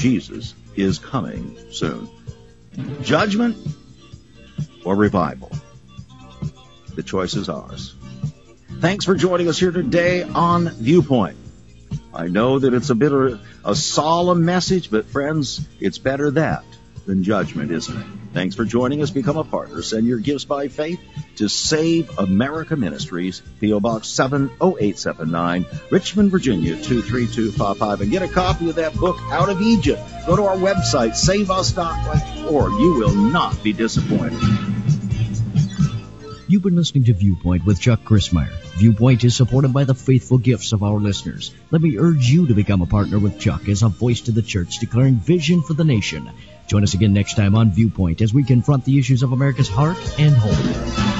Jesus is coming soon. Judgment or revival? The choice is ours. Thanks for joining us here today on Viewpoint. I know that it's a bit of a solemn message, but friends, it's better that than judgment, isn't it? Thanks for joining us. Become a partner. Send your gifts by faith to Save America Ministries, P.O. Box 70879, Richmond, Virginia 23255. And get a copy of that book, Out of Egypt. Go to our website, saveus.org. You will not be disappointed. You've been listening to Viewpoint with Chuck Crismier. Viewpoint is supported by the faithful gifts of our listeners. Let me urge you to become a partner with Chuck as a voice to the church declaring vision for the nation. Join us again next time on Viewpoint as we confront the issues of America's heart and home.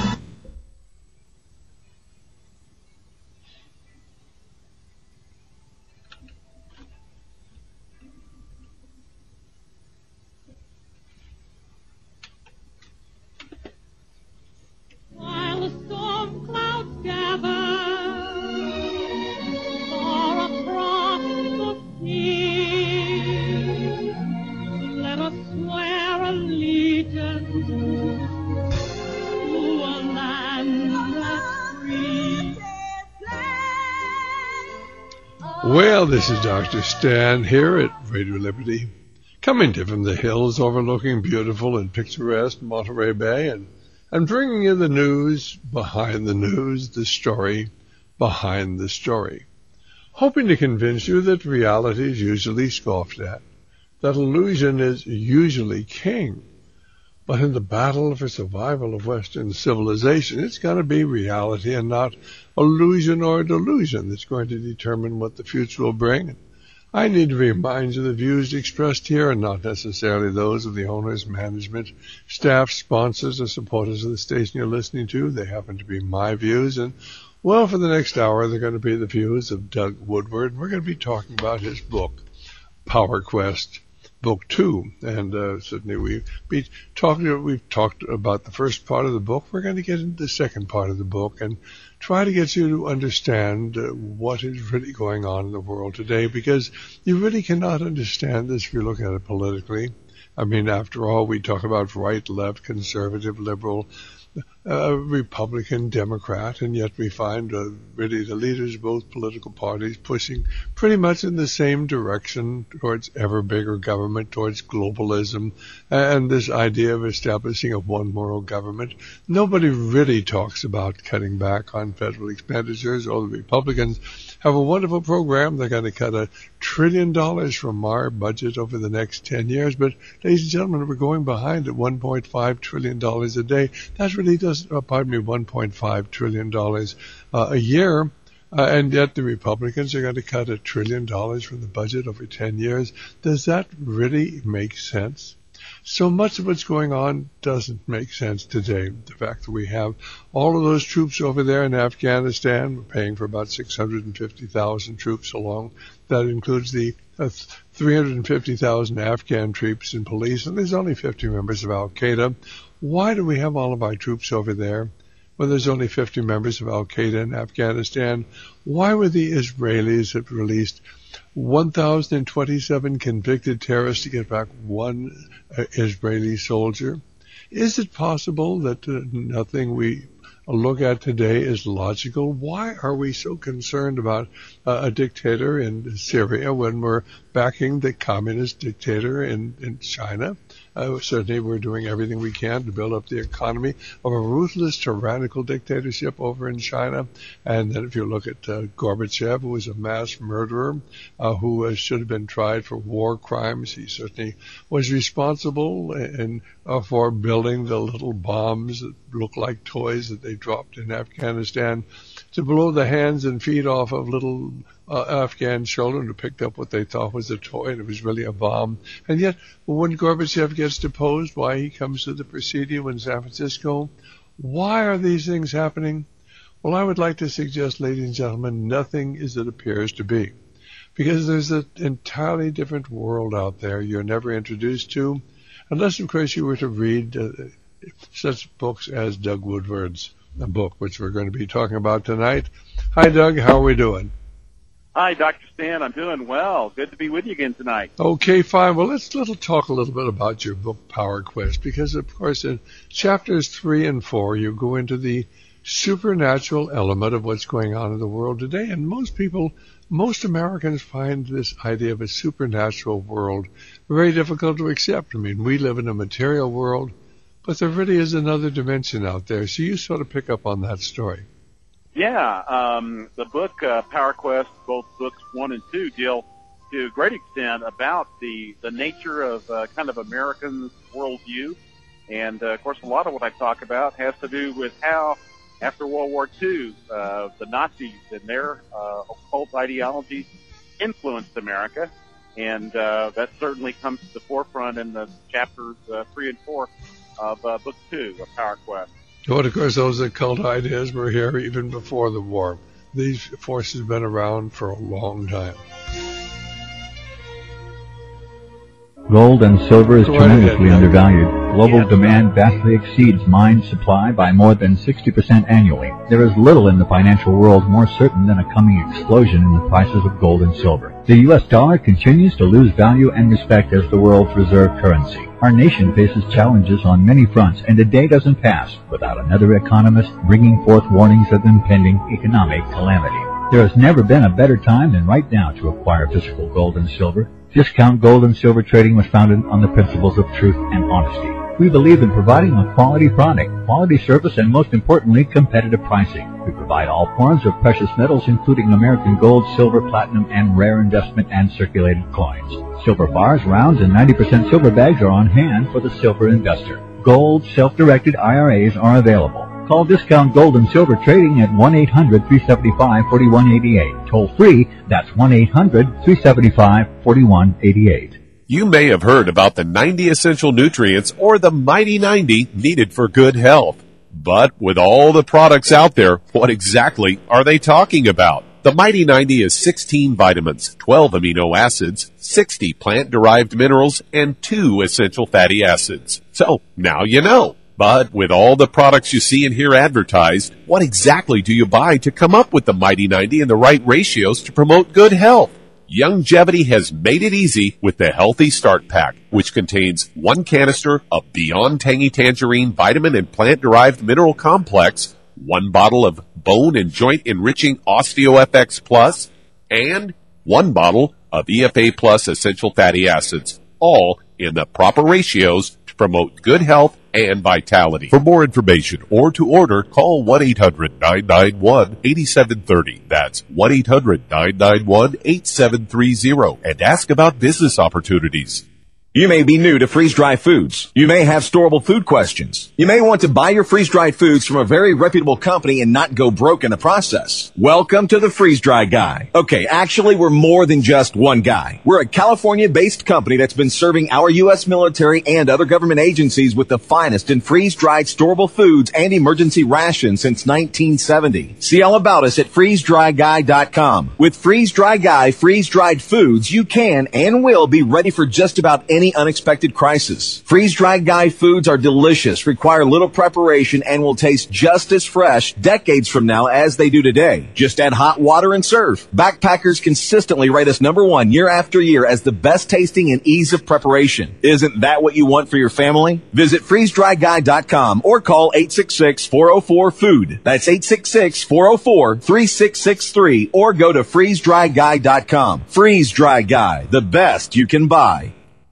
Well, this is Dr. Stan here at Radio Liberty, coming to you from the hills overlooking beautiful and picturesque Monterey Bay, and I'm bringing you the news behind the news, the story behind the story, hoping to convince you that reality is usually scoffed at, that illusion is usually king. But in the battle for survival of Western civilization, it's going to be reality and not illusion or delusion that's going to determine what the future will bring. I need to remind you the views expressed here are not necessarily those of the owners, management, staff, sponsors, or supporters of the station you're listening to. They happen to be my views. And, well, for the next hour, they're going to be the views of Doug Woodward. We're going to be talking about his book, Power Quest. Book 2, and certainly we've talked about the first part of the book. We're going to get into the second part of the book and try to get you to understand what is really going on in the world today, because you really cannot understand this if you look at it politically. I mean, after all, we talk about right, left, conservative, liberal, Republican, Democrat, and yet we find really the leaders of both political parties pushing pretty much in the same direction towards ever bigger government, towards globalism, and this idea of establishing a one moral government. Nobody really talks about cutting back on federal expenditures, or the Republicans have a wonderful program. They're going to cut $1 trillion from our budget over the next 10 years, but ladies and gentlemen, we're going behind at $1.5 trillion a day. That really doesn't, $1.5 trillion a year, and yet the Republicans are going to cut $1 trillion from the budget over 10 years. Does that really make sense? So much of what's going on doesn't make sense today. The fact that we have all of those troops over there in Afghanistan, we're paying for about 650,000 troops along. That includes the 350,000 Afghan troops and police, and there's only 50 members of Al-Qaeda. Why do we have all of our troops over there when there's only 50 members of Al-Qaeda in Afghanistan? Why were the Israelis that released 1,027 convicted terrorists to get back one Israeli soldier? Is it possible that nothing we look at today is logical? Why are we so concerned about a dictator in Syria when we're backing the communist dictator in China? Certainly we're doing everything we can to build up the economy of a ruthless, tyrannical dictatorship over in China. And then if you look at Gorbachev, who was a mass murderer, who should have been tried for war crimes, he certainly was responsible for building the little bombs that look like toys that they dropped in Afghanistan to blow the hands and feet off of little Afghan children who picked up what they thought was a toy, and it was really a bomb. And yet, when Gorbachev gets deposed, why he comes to the Presidio in San Francisco, why are these things happening? Well, I would like to suggest, ladies and gentlemen, nothing is as it appears to be. Because there's an entirely different world out there you're never introduced to, unless, of course, you were to read such books as Doug Woodward's book, which we're going to be talking about tonight. Hi, Doug. How are we doing? Hi, Dr. Stan. I'm doing well. Good to be with you again tonight. Okay, fine. Well, let's talk a little bit about your book, Power Quest, because, of course, in chapters 3 and 4, you go into the supernatural element of what's going on in the world today. And most Americans find this idea of a supernatural world very difficult to accept. I mean, we live in a material world, but there really is another dimension out there. So you sort of pick up on that story. Yeah, the book, Power Quest, both books 1 and 2, deal to a great extent about the nature of kind of American worldview. And, of course, a lot of what I talk about has to do with how, after World War II, the Nazis and their occult ideologies influenced America. And that certainly comes to the forefront in the chapters 3 and 4 of book 2 of Power Quest. But, of course, those occult ideas were here even before the war. These forces have been around for a long time. Gold and silver is tremendously undervalued. Global demand vastly exceeds mine supply by more than 60% annually. There is little in the financial world more certain than a coming explosion in the prices of gold and silver. The U.S. dollar continues to lose value and respect as the world's reserve currency. Our nation faces challenges on many fronts, and a day doesn't pass without another economist bringing forth warnings of impending economic calamity. There has never been a better time than right now to acquire physical gold and silver. Discount Gold and Silver Trading was founded on the principles of truth and honesty. We believe in providing a quality product, quality service, and most importantly, competitive pricing. We provide all forms of precious metals, including American gold, silver, platinum, and rare investment and circulated coins. Silver bars, rounds, and 90% silver bags are on hand for the silver investor. Gold self-directed IRAs are available. Call Discount Gold and Silver Trading at 1-800-375-4188. Toll free, that's 1-800-375-4188. You may have heard about the 90 essential nutrients or the Mighty 90 needed for good health. But with all the products out there, what exactly are they talking about? The Mighty 90 is 16 vitamins, 12 amino acids, 60 plant-derived minerals, and 2 essential fatty acids. So, now you know. But with all the products you see and hear advertised, what exactly do you buy to come up with the Mighty 90 and the right ratios to promote good health? Longevity has made it easy with the Healthy Start Pack, which contains 1 canister of Beyond Tangy Tangerine Vitamin and Plant-Derived Mineral Complex, 1 bottle of Bone and Joint Enriching OsteoFX Plus, and 1 bottle of EFA Plus Essential Fatty Acids, all in the proper ratios to promote good health and vitality. For more information or to order, call 1-800-991-8730. That's 1-800-991-8730 and ask about business opportunities. You may be new to freeze-dried foods. You may have storable food questions. You may want to buy your freeze-dried foods from a very reputable company and not go broke in the process. Welcome to the Freeze-Dry Guy. Okay, actually, we're more than just one guy. We're a California-based company that's been serving our U.S. military and other government agencies with the finest in freeze-dried storable foods and emergency rations since 1970. See all about us at freezedryguy.com. With Freeze-Dry Guy freeze-dried foods, you can and will be ready for just about any unexpected crisis. Freeze-dried Guy foods are delicious, require little preparation, and will taste just as fresh decades from now as they do today. Just add hot water and serve. Backpackers consistently rate us #1 year after year as the best tasting and ease of preparation. Isn't that what you want for your family? Visit freezedryguy.com or call 866-404-FOOD. That's 866-404-3663 or go to freezedryguy.com. Freeze-Dry Guy, the best you can buy.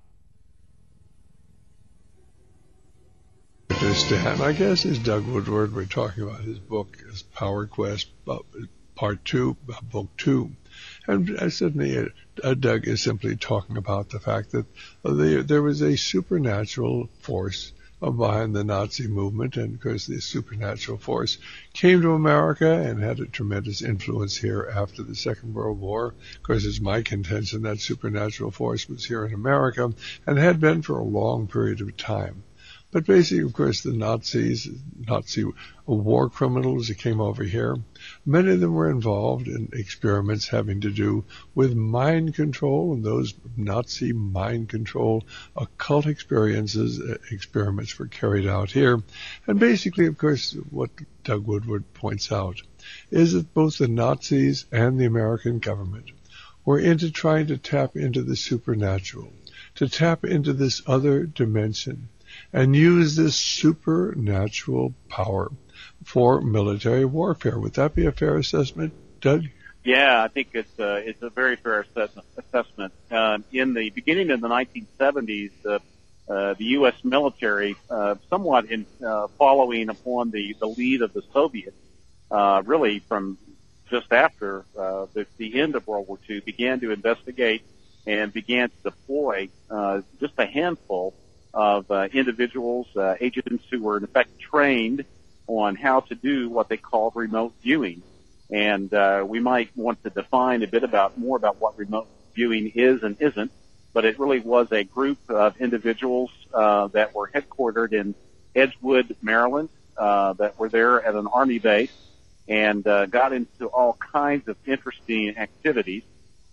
Stan, I guess, is Doug Woodward. We're talking about his book, his Power Quest, Part 2, Book 2. And certainly Doug is simply talking about the fact that there was a supernatural force behind the Nazi movement, and of course this supernatural force came to America and had a tremendous influence here after the Second World War. Of course, it's my contention that supernatural force was here in America and had been for a long period of time. But basically, of course, the Nazi war criminals that came over here, many of them were involved in experiments having to do with mind control, and those Nazi mind control occult experiments were carried out here. And basically, of course, what Doug Woodward points out is that both the Nazis and the American government We're into trying to tap into the supernatural, to tap into this other dimension, and use this supernatural power for military warfare. Would that be a fair assessment, Doug? Yeah, I think it's a very fair assessment. In the beginning of the 1970s, the U.S. military, somewhat in following upon the lead of the Soviets, really from just after the end of World War II, began to investigate and began to deploy just a handful of individuals, agents who were in effect trained on how to do what they called remote viewing. And we might want to define a bit more about what remote viewing is and isn't, but it really was a group of individuals that were headquartered in Edgewood, Maryland, that were there at an Army base and got into all kinds of interesting activities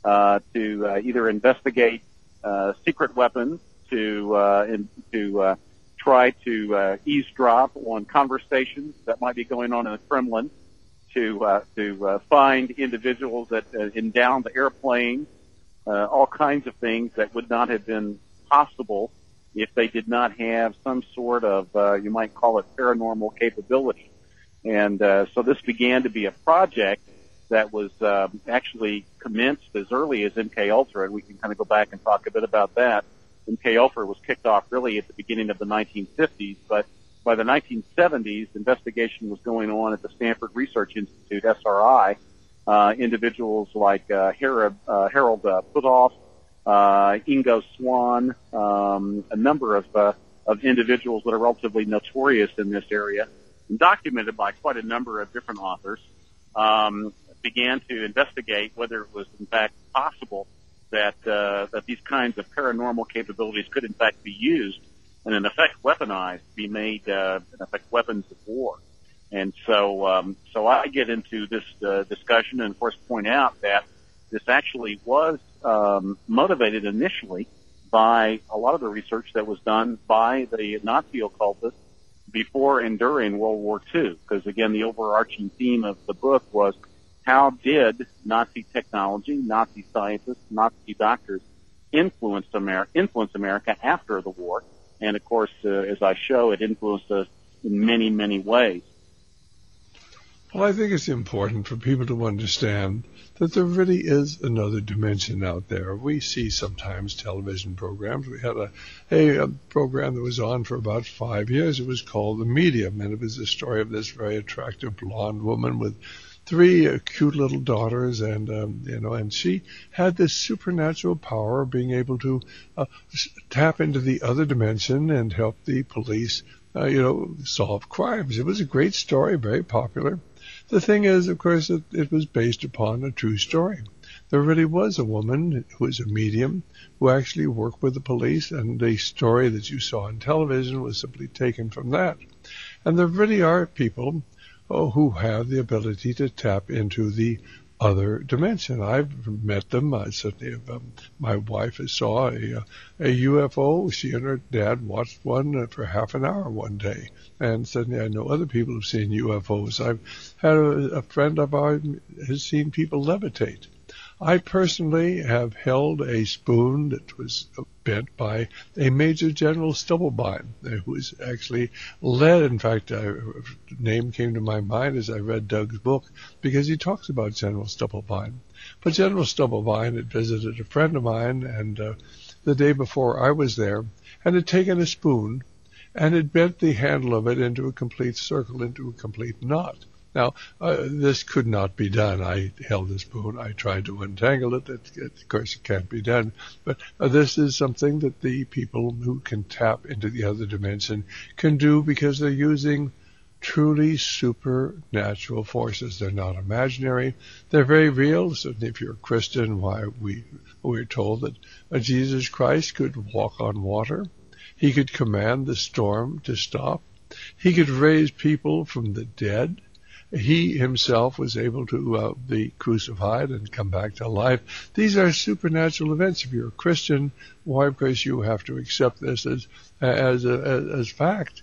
to either investigate secret weapons, to try to eavesdrop on conversations that might be going on in the Kremlin, to find individuals that down the airplane, all kinds of things that would not have been possible if they did not have some sort of, you might call it paranormal capability. And so this began to be a project that was actually commenced as early as MKUltra, and we can kind of go back and talk a bit about that. MKUltra was kicked off really at the beginning of the 1950s, but by the 1970s, investigation was going on at the Stanford Research Institute, SRI. Individuals like Harold Puthoff, Ingo Swann, a number of individuals that are relatively notorious in this area, and documented by quite a number of different authors, began to investigate whether it was in fact possible that these kinds of paranormal capabilities could in fact be used and in effect weaponized, be made in effect weapons of war. And so I get into this discussion and of course point out that this actually was motivated initially by a lot of the research that was done by the Nazi occultists before and during World War II. Because again, the overarching theme of the book was how did Nazi technology, Nazi scientists, Nazi doctors influence America after the war? And of course, as I show, it influenced us in many, many ways. Well, I think it's important for people to understand that there really is another dimension out there. We see sometimes television programs. We had a program that was on for about 5 years. It was called The Medium, and it was the story of this very attractive blonde woman with 3 cute little daughters, and she had this supernatural power of being able to tap into the other dimension and help the police, solve crimes. It was a great story, very popular. The thing is, of course, it was based upon a true story. There really was a woman who was a medium who actually worked with the police, and the story that you saw on television was simply taken from that. And there really are people who have the ability to tap into the other dimension. I've met them. I certainly have, my wife saw a UFO. She and her dad watched one for half an hour one day. And certainly I know other people have seen UFOs. I've had a friend of ours has seen people levitate. I personally have held a spoon that was bent by a Major General Stubblebine, who was actually led. In fact, a name came to my mind as I read Doug's book because he talks about General Stubblebine. But General Stubblebine had visited a friend of mine, and the day before I was there, and had taken a spoon and had bent the handle of it into a complete circle, into a complete knot. Now, this could not be done. I held the spoon. I tried to untangle it. Of course, it can't be done. But this is something that the people who can tap into the other dimension can do because they're using truly supernatural forces. They're not imaginary. They're very real. Certainly, if you're a Christian, we're told that Jesus Christ could walk on water. He could command the storm to stop. He could raise people from the dead. He himself was able to be crucified and come back to life. These are supernatural events. If you're a Christian, why, of course, you have to accept this as fact.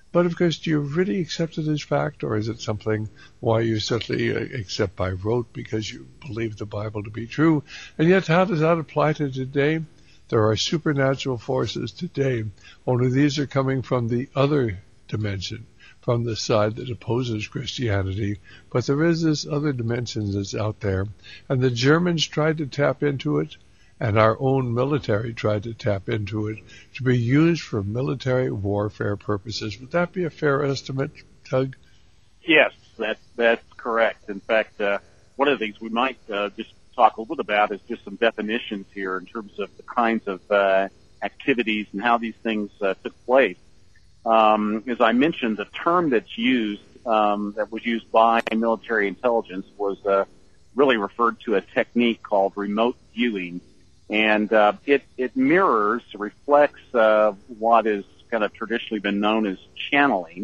But of course, do you really accept it as fact, or is it something why you certainly accept by rote because you believe the Bible to be true? And yet, how does that apply to today? There are supernatural forces today, only these are coming from the other dimension, from the side that opposes Christianity. But there is this other dimension that's out there, and the Germans tried to tap into it, and our own military tried to tap into it to be used for military warfare purposes. Would that be a fair estimate, Doug? Yes, that's correct. In fact, one of the things we might just talk a little bit about is just some definitions here in terms of the kinds of activities and how these things took place. As I mentioned, the term that's used, that was used by military intelligence, was really referred to a technique called remote viewing. And it mirrors, reflects what is kind of traditionally been known as channeling.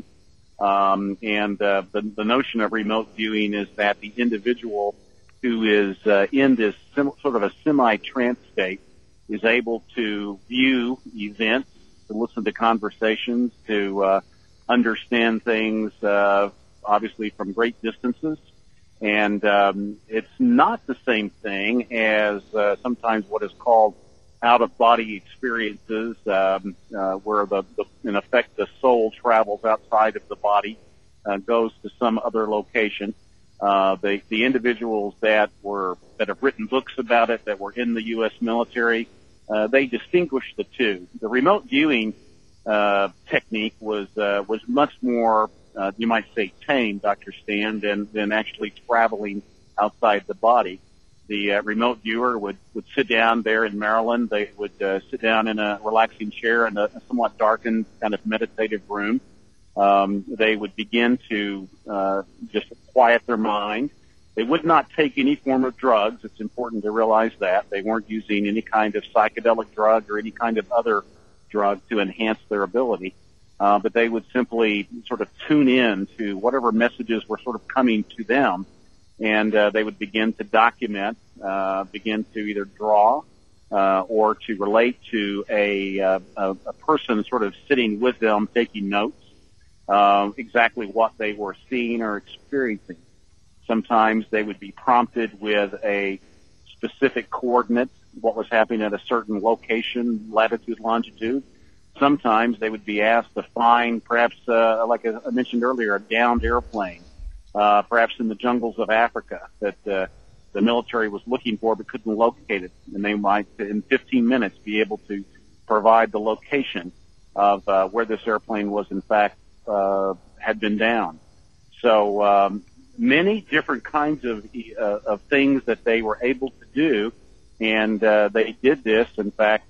The notion of remote viewing is that the individual who is in this sort of a semi-trance state is able to view events, to listen to conversations, to understand things, obviously from great distances. And it's not the same thing as sometimes what is called out-of-body experiences, where in effect the soul travels outside of the body, goes to some other location. The individuals that have written books about it, that were in the U.S. military, they distinguish the two. The remote viewing technique was much more, you might say, tame, Dr. Stan, than actually traveling outside the body. The remote viewer would sit down there in Maryland. They would sit down in a relaxing chair in a somewhat darkened kind of meditative room. They would begin to just quiet their mind. They would not take any form of drugs. It's important to realize that. They weren't using any kind of psychedelic drug or any kind of other drug to enhance their ability. But they would simply sort of tune in to whatever messages were sort of coming to them, and they would begin to document, begin to either draw or to relate to a person sort of sitting with them taking notes, exactly what they were seeing or experiencing. Sometimes they would be prompted with a specific coordinate, what was happening at a certain location, latitude, longitude. Sometimes they would be asked to find, perhaps, like I mentioned earlier, a downed airplane, perhaps in the jungles of Africa that the military was looking for but couldn't locate it. And they might, in 15 minutes, be able to provide the location of where this airplane was, in fact, had been down. So many different kinds of things that they were able to do, and they did this, in fact,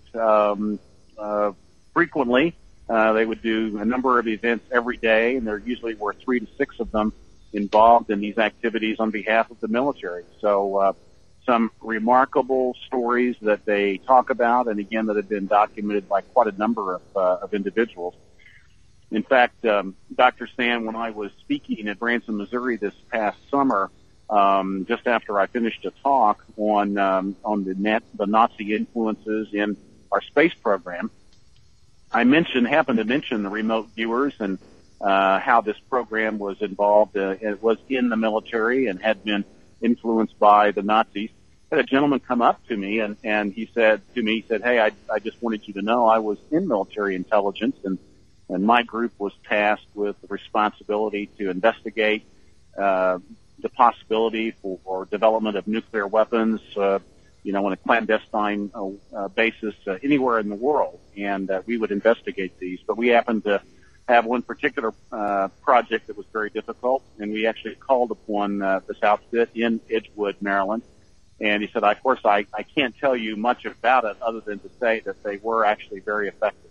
frequently. They would do a number of events every day, and there usually were 3 to 6 of them involved in these activities on behalf of the military. So some remarkable stories that they talk about, and again, that have been documented by quite a number of individuals. In fact, Dr. Stan, when I was speaking at Branson, Missouri this past summer, just after I finished a talk on the Nazi influences in our space program, I happened to mention the remote viewers and how this program was involved. It was in the military and had been influenced by the Nazis. I had a gentleman come up to me and he said to me, "Hey, I just wanted you to know I was in military intelligence and my group was tasked with the responsibility to investigate the possibility for development of nuclear weapons, on a clandestine basis anywhere in the world, and we would investigate these. But we happened to have one particular project that was very difficult, and we actually called upon this outfit in Edgewood, Maryland. And he said, of course, I can't tell you much about it other than to say that they were actually very effective."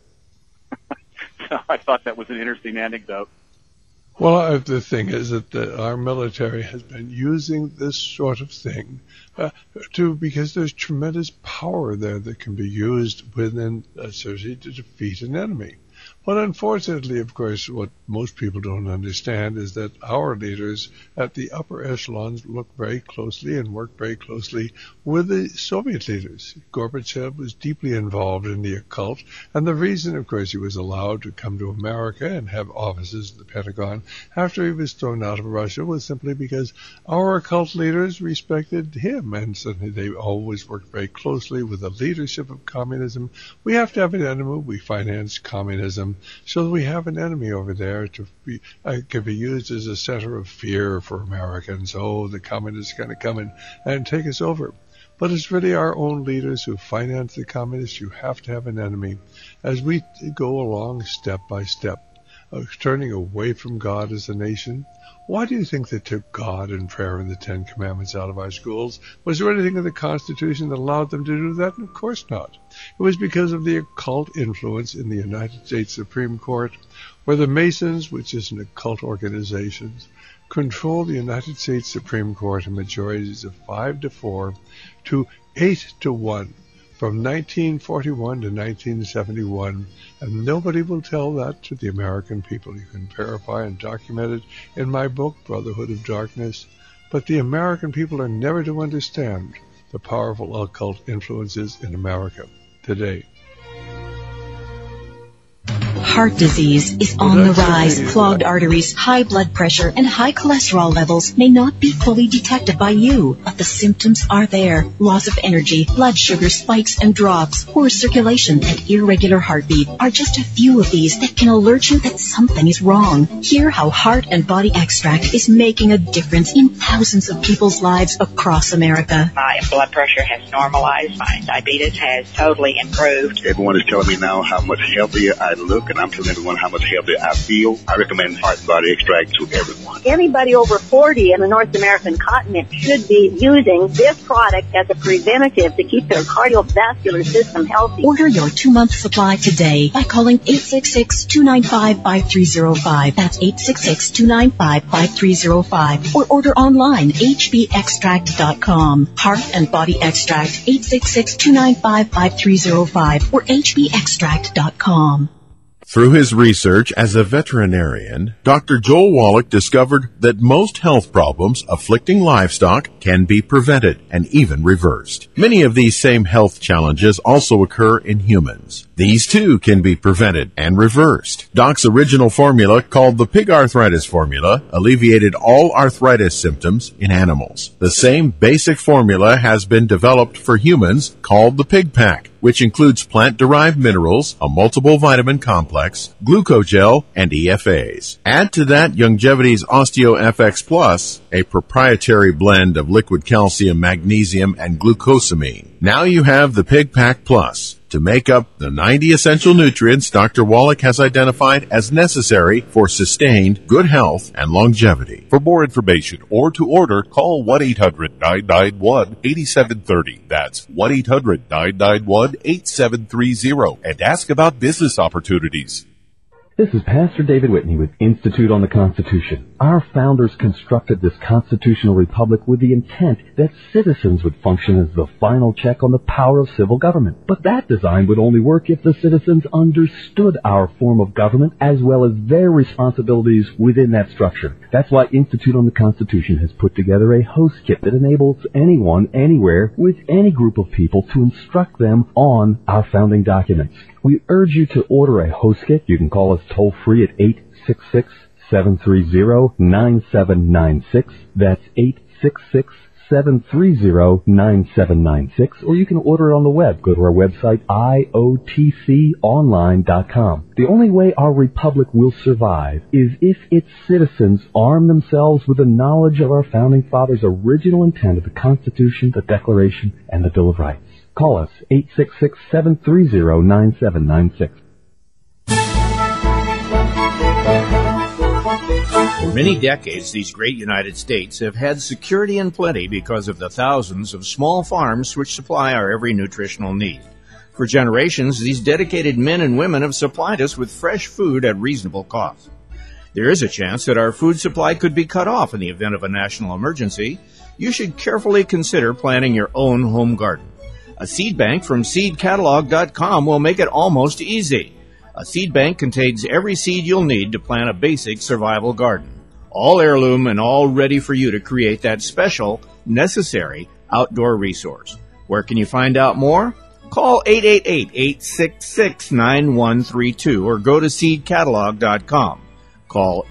So I thought that was an interesting anecdote. Well, the thing is that our military has been using this sort of thing because there's tremendous power there that can be used within a city to defeat an enemy. But unfortunately, of course, what most people don't understand is that our leaders at the upper echelons look very closely and work very closely with the Soviet leaders. Gorbachev was deeply involved in the occult, and the reason, of course, he was allowed to come to America and have offices at the Pentagon after he was thrown out of Russia was simply because our occult leaders respected him, and certainly they always worked very closely with the leadership of communism. We have to have an enemy. We finance communism, so that we have an enemy over there to be can be used as a center of fear for Americans. Oh, the communists are going to come in and take us over. But it's really our own leaders who finance the communists. You have to have an enemy. As we go along step by step, turning away from God as a nation, why do you think they took God and prayer and the Ten Commandments out of our schools? Was there anything in the Constitution that allowed them to do that? Of course not. It was because of the occult influence in the United States Supreme Court, where the Masons, which is an occult organization, control the United States Supreme Court in majorities of 5-4 to 8-1. From 1941 to 1971, and nobody will tell that to the American people. You can verify and document it in my book, Brotherhood of Darkness. But the American people are never to understand the powerful occult influences in America today. Heart disease is on the rise. Clogged arteries, high blood pressure, and high cholesterol levels may not be fully detected by you, but the symptoms are there. Loss of energy, blood sugar spikes and drops, poor circulation, and irregular heartbeat are just a few of these that can alert you that something is wrong. Hear how Heart and Body Extract is making a difference in thousands of people's lives across America. My blood pressure has normalized. My diabetes has totally improved. Everyone is telling me now how much healthier I look, and I'm telling everyone how much healthier I feel. I recommend Heart and Body Extract to everyone. Anybody over 40 in the North American continent should be using this product as a preventative to keep their cardiovascular system healthy. Order your 2-month supply today by calling 866-295-5305. That's 866-295-5305. Or order online, hbextract.com. Heart and Body Extract, 866-295-5305 or hbextract.com. Through his research as a veterinarian, Dr. Joel Wallach discovered that most health problems afflicting livestock can be prevented and even reversed. Many of these same health challenges also occur in humans. These too can be prevented and reversed. Doc's original formula, called the Pig Arthritis Formula, alleviated all arthritis symptoms in animals. The same basic formula has been developed for humans, called the Pig Pack, which includes plant-derived minerals, a multiple vitamin complex, glucogel, and EFAs. Add to that Youngevity's OsteoFX Plus, a proprietary blend of liquid calcium, magnesium, and glucosamine. Now you have the Pig Pack Plus to make up the 90 essential nutrients Dr. Wallach has identified as necessary for sustained good health and longevity. For more information or to order, call 1-800-991-8730. That's 1-800-991-8730 and ask about business opportunities. This is Pastor David Whitney with Institute on the Constitution. Our founders constructed this constitutional republic with the intent that citizens would function as the final check on the power of civil government. But that design would only work if the citizens understood our form of government as well as their responsibilities within that structure. That's why Institute on the Constitution has put together a host kit that enables anyone, anywhere, with any group of people to instruct them on our founding documents. We urge you to order a host kit. You can call us toll-free at 866-730-9796. That's 866-730-9796. Or you can order it on the web. Go to our website, iotconline.com. The only way our republic will survive is if its citizens arm themselves with the knowledge of our founding fathers' original intent of the Constitution, the Declaration, and the Bill of Rights. Call us, 866-730-9796. For many decades, these great United States have had security and plenty because of the thousands of small farms which supply our every nutritional need. For generations, these dedicated men and women have supplied us with fresh food at reasonable cost. There is a chance that our food supply could be cut off in the event of a national emergency. You should carefully consider planting your own home garden. A seed bank from seedcatalog.com will make it almost easy. A seed bank contains every seed you'll need to plant a basic survival garden. All heirloom and all ready for you to create that special, necessary outdoor resource. Where can you find out more? Call 888-866-9132 or go to seedcatalog.com. Call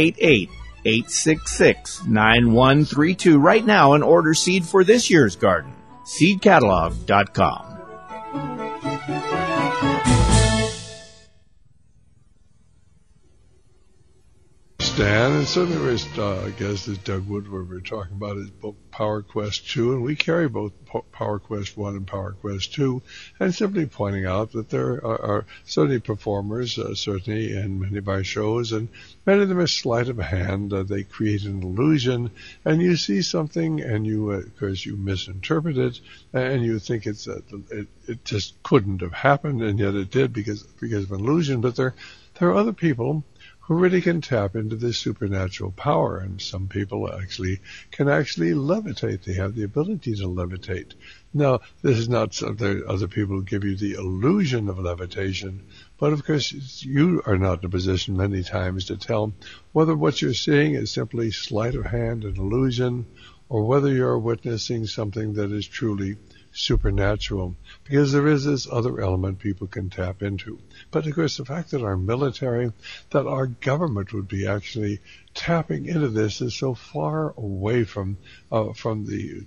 888-866-9132 right now and order seed for this year's garden. seedcatalog.com. Stan, and certainly was, I guess, as Doug Woodward were talking about his book Power Quest 2, and we carry both Power Quest 1 and Power Quest 2, and simply pointing out that there are certainly performers, certainly in many of our shows, and many of them are sleight of hand. They create an illusion, and you see something, and you, of course, you misinterpret it, and you think it just couldn't have happened, and yet it did because of an illusion. But there are other people who really can tap into this supernatural power, and some people can levitate. They have the ability to levitate. Now, this is not something other people give you the illusion of levitation, but of course you are not in a position many times to tell whether what you're seeing is simply sleight of hand, an illusion, or whether you're witnessing something that is truly supernatural, because there is this other element people can tap into. But of course, the fact that our military, that our government would be actually tapping into this is so far away from the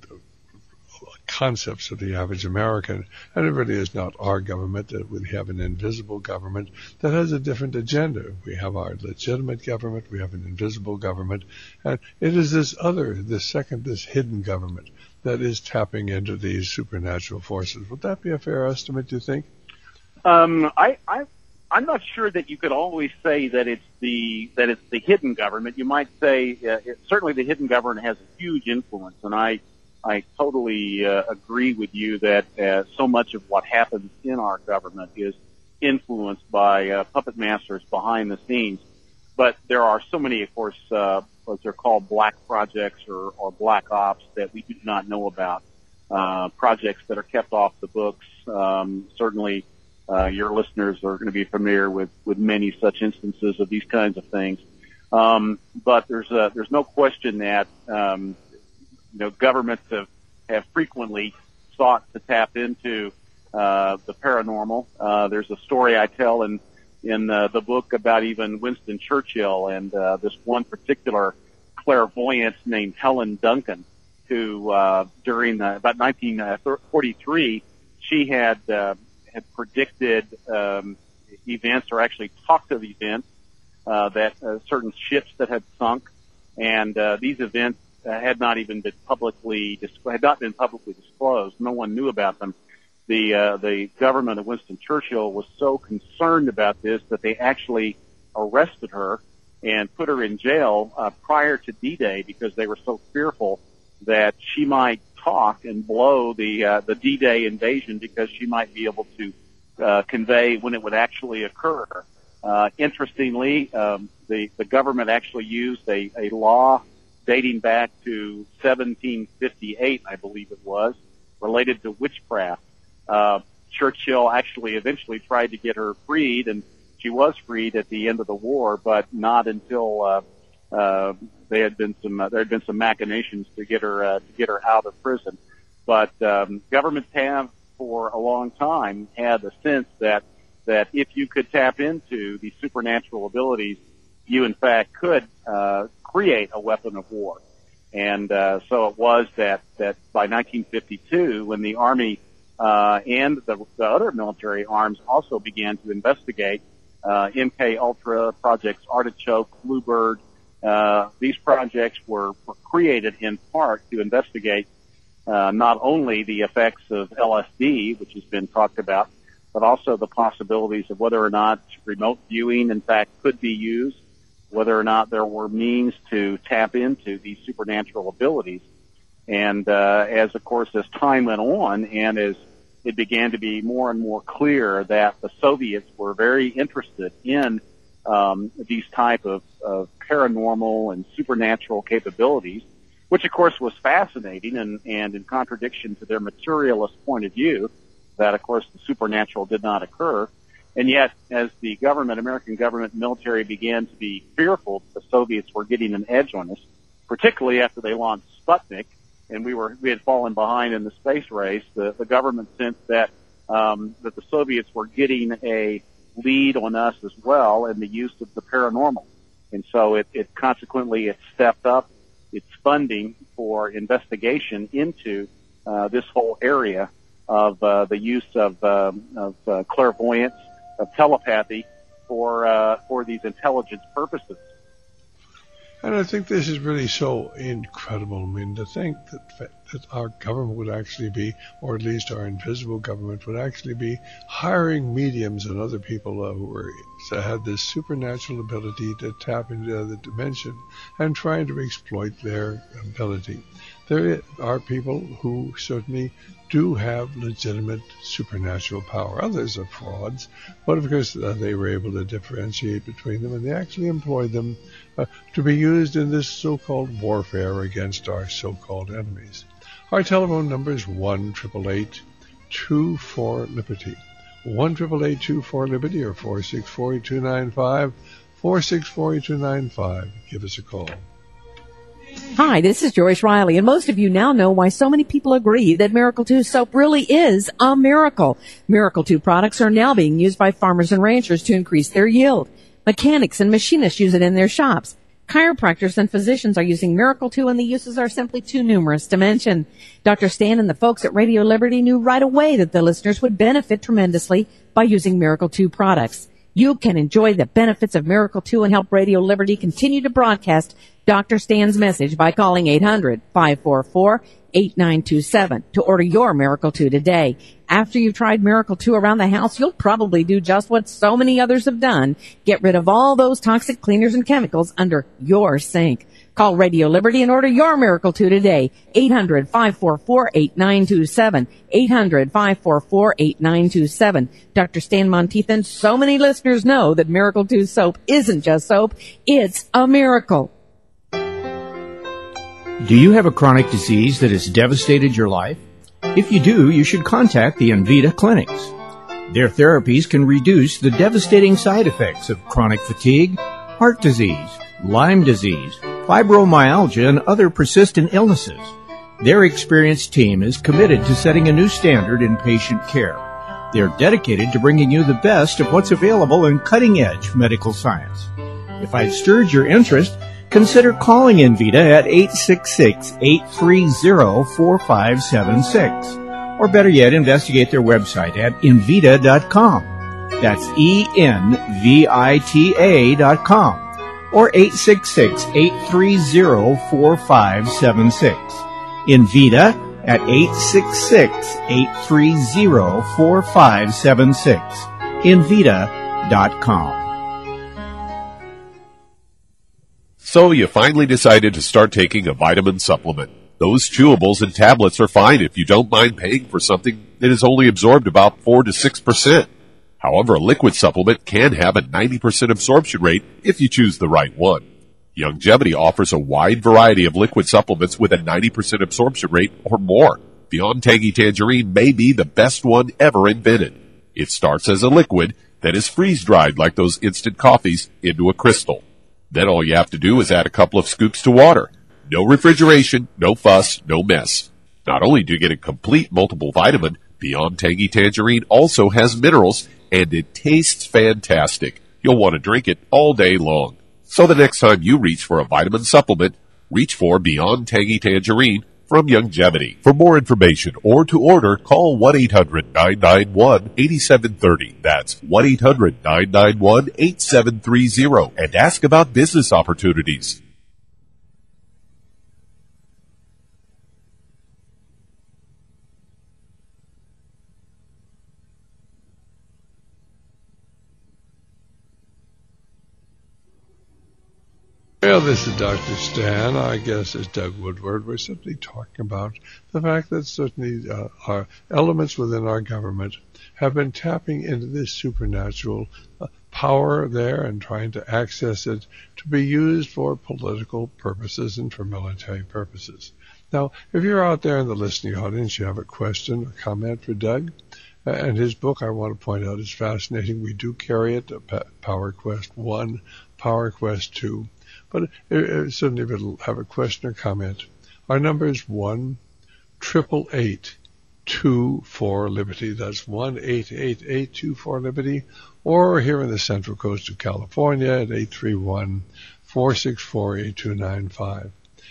concepts of the average American, and it really is not our government. That we have an invisible government that has a different agenda. We have our legitimate government, we have an invisible government, and it is this hidden government that is tapping into these supernatural forces. Would that be a fair estimate, do you think? I'm not sure that you could always say that it's the hidden government. You might say certainly the hidden government has a huge influence, and I totally agree with you that so much of what happens in our government is influenced by puppet masters behind the scenes. But there are so many, of course, what they're called black projects or black ops that we do not know about, projects that are kept off the books. Certainly, your listeners are going to be familiar with many such instances of these kinds of things. But there's no question that governments have frequently sought to tap into the paranormal. There's a story I tell in the book about even Winston Churchill and this one particular clairvoyant named Helen Duncan, who during about 1943 she had predicted events, or actually talked of events that certain ships that had sunk, and these events had not been publicly disclosed. No one knew about them. The government of Winston Churchill was so concerned about this that they actually arrested her and put her in jail prior to D-Day, because they were so fearful that she might talk and blow the D-Day invasion, because she might be able to convey when it would actually occur. Interestingly, the government actually used a law dating back to 1758, I believe it was, related to witchcraft. Churchill actually eventually tried to get her freed, and she was freed at the end of the war, but not until there had been some machinations to get her out of prison. But governments have for a long time had a sense that if you could tap into these supernatural abilities, you in fact could create a weapon of war. And so it was that by 1952, when the Army and the other military arms also began to investigate MK Ultra, projects Artichoke, Bluebird. These projects were created in part to investigate not only the effects of LSD, which has been talked about, but also the possibilities of whether or not remote viewing, in fact, could be used, whether or not there were means to tap into these supernatural abilities. And as time went on, and as it began to be more and more clear that the Soviets were very interested in these type of paranormal and supernatural capabilities, which of course was fascinating and in contradiction to their materialist point of view, that of course the supernatural did not occur. And yet, as the government, American government military began to be fearful that the Soviets were getting an edge on us, particularly after they launched Sputnik, and we had fallen behind in the space race, the government sensed that the Soviets were getting a lead on us as well in the use of the paranormal. And so it consequently stepped up its funding for investigation into this whole area of the use of clairvoyance, of telepathy for these intelligence purposes. And I think this is really so incredible. I mean, to think that our government would actually be, or at least our invisible government would actually be hiring mediums and other people who had this supernatural ability to tap into the other dimension and trying to exploit their ability. There are people who certainly do have legitimate supernatural power. Others are frauds, but of course they were able to differentiate between them, and they actually employed them to be used in this so-called warfare against our so-called enemies. Our telephone number is 1-888-24-LIBERTY. 1-888-24-LIBERTY or 464-8295. 464-8295. Give us a call. Hi, this is Joyce Riley, and most of you now know why so many people agree that Miracle 2 soap really is a miracle. Miracle 2 products are now being used by farmers and ranchers to increase their yield. Mechanics and machinists use it in their shops. Chiropractors and physicians are using Miracle 2, and the uses are simply too numerous to mention. Dr. Stan and the folks at Radio Liberty knew right away that the listeners would benefit tremendously by using Miracle 2 products. You can enjoy the benefits of Miracle 2 and help Radio Liberty continue to broadcast Dr. Stan's message by calling 800-544-8927 to order your Miracle 2 today. After you've tried Miracle 2 around the house, you'll probably do just what so many others have done. Get rid of all those toxic cleaners and chemicals under your sink. Call Radio Liberty and order your Miracle 2 today. 800-544-8927. 800-544-8927. Dr. Stan Monteith and so many listeners know that Miracle 2 soap isn't just soap, it's a miracle. Do you have a chronic disease that has devastated your life? If you do, you should contact the Envita clinics. Their therapies can reduce the devastating side effects of chronic fatigue, heart disease, Lyme disease, fibromyalgia, and other persistent illnesses. Their experienced team is committed to setting a new standard in patient care. They're dedicated to bringing you the best of what's available in cutting-edge medical science. If I've stirred your interest, consider calling Envita at 866-830-4576. Or better yet, investigate their website at Envita.com. That's ENVITA.com. Or 866-830-4576. Envita at 866-830-4576. Envita.com. So you finally decided to start taking a vitamin supplement. Those chewables and tablets are fine if you don't mind paying for something that is only absorbed about 4 to 6%. However, a liquid supplement can have a 90% absorption rate if you choose the right one. Youngevity offers a wide variety of liquid supplements with a 90% absorption rate or more. Beyond Tangy Tangerine may be the best one ever invented. It starts as a liquid that is freeze-dried like those instant coffees into a crystal. Then all you have to do is add a couple of scoops to water. No refrigeration, no fuss, no mess. Not only do you get a complete multiple vitamin, Beyond Tangy Tangerine also has minerals, and it tastes fantastic. You'll want to drink it all day long. So the next time you reach for a vitamin supplement, reach for Beyond Tangy Tangerine from Youngevity. For more information or to order, call 1-800-991-8730. That's 1-800-991-8730 and ask about business opportunities. Well, this is Dr. Stan. Our guest is Doug Woodward. We're simply talking about the fact that certainly our elements within our government have been tapping into this supernatural power there and trying to access it to be used for political purposes and for military purposes. Now, if you're out there in the listening audience, you have a question or comment for Doug, And his book, I want to point out, is fascinating. We do carry it, Power Quest 1, Power Quest 2. But certainly if it'll have a question or comment, our number is 1-888-24-LIBERTY. That's 1-888-24-LIBERTY. Or here in the Central Coast of California at 831-464-8295.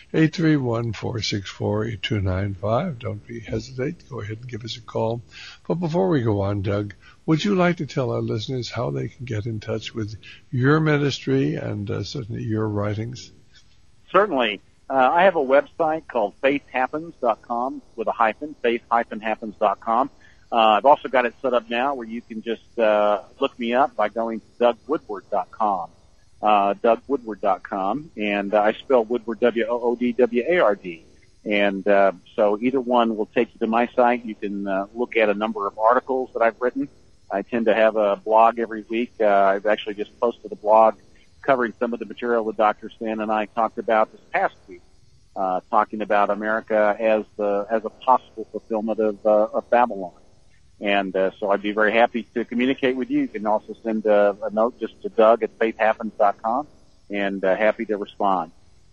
831-464-8295. Don't hesitate. Go ahead and give us a call. But before we go on, Doug, would you like to tell our listeners how they can get in touch with your ministry and certainly your writings? Certainly. I have a website called faithhappens.com with a hyphen, faith-happens.com. I've also got it set up now where you can just look me up by going to dougwoodward.com. dougwoodward.com, and I spell Woodward Woodward. And so either one will take you to my site. You can look at a number of articles that I've written. I tend to have a blog every week. I've actually just posted a blog covering some of the material that Dr. Stan and I talked about this past week, talking about America as a possible fulfillment of Babylon. And so I'd be very happy to communicate with you. You can also send a note just to Doug at faithhappens.com, and happy to respond.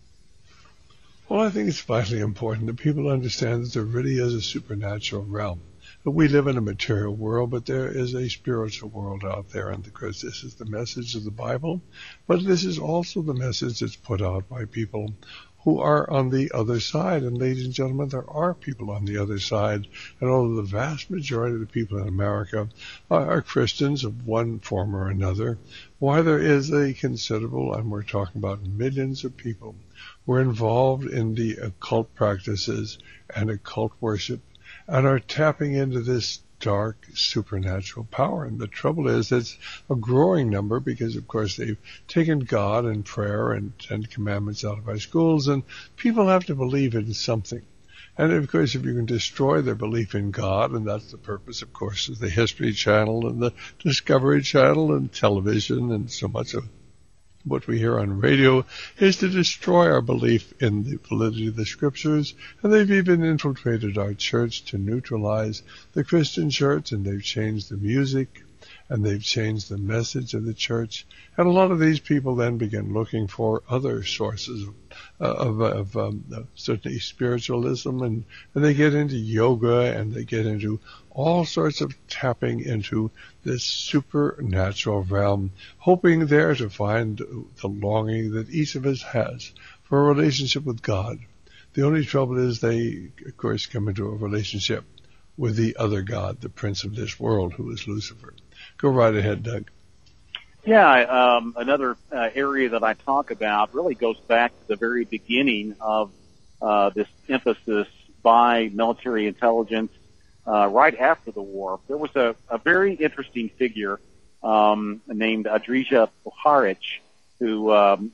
Well, I think it's vitally important that people understand that there really is a supernatural realm. That we live in a material world, but there is a spiritual world out there, and of course this is the message of the Bible, but this is also the message that's put out by people who are on the other side. And ladies and gentlemen, there are people on the other side. And although the vast majority of the people in America are Christians of one form or another, why there is a considerable, and we're talking about millions of people, who are involved in the occult practices and occult worship and are tapping into this dark supernatural power. And the trouble is it's a growing number because, of course, they've taken God and prayer and Ten Commandments out of our schools, and people have to believe in something. And, of course, if you can destroy their belief in God, and that's the purpose, of course, of the History Channel and the Discovery Channel and television and so much of what we hear on radio, is to destroy our belief in the validity of the Scriptures. And they've even infiltrated our church to neutralize the Christian church, and they've changed the music, and they've changed the message of the church. And a lot of these people then begin looking for other sources of certainly spiritualism, and they get into yoga, and they get into all sorts of tapping into this supernatural realm, hoping there to find the longing that each of us has for a relationship with God. The only trouble is they, of course, come into a relationship with the other God, the prince of this world, who is Lucifer. Go right ahead, Doug. Yeah, another area that I talk about really goes back to the very beginning of this emphasis by military intelligence right after the war. There was a very interesting figure named Andrija Puharich, who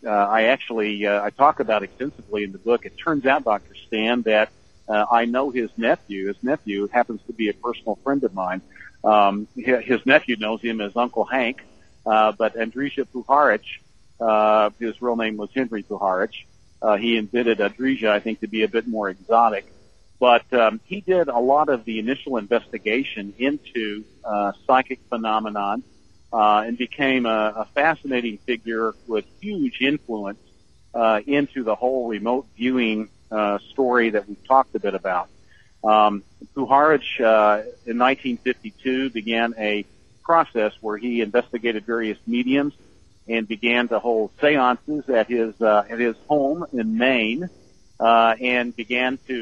I talk about extensively in the book. It turns out, Dr. Stan, that I know his nephew. His nephew happens to be a personal friend of mine. His nephew knows him as Uncle Hank, but Andrija Puharich, his real name was Henry Puharich. He invented Andrija, I think, to be a bit more exotic. But he did a lot of the initial investigation into psychic phenomenon and became a fascinating figure with huge influence into the whole remote viewing story that we've talked a bit about. Puharich in 1952 began a process where he investigated various mediums and began to hold seances at his home in Maine, and began to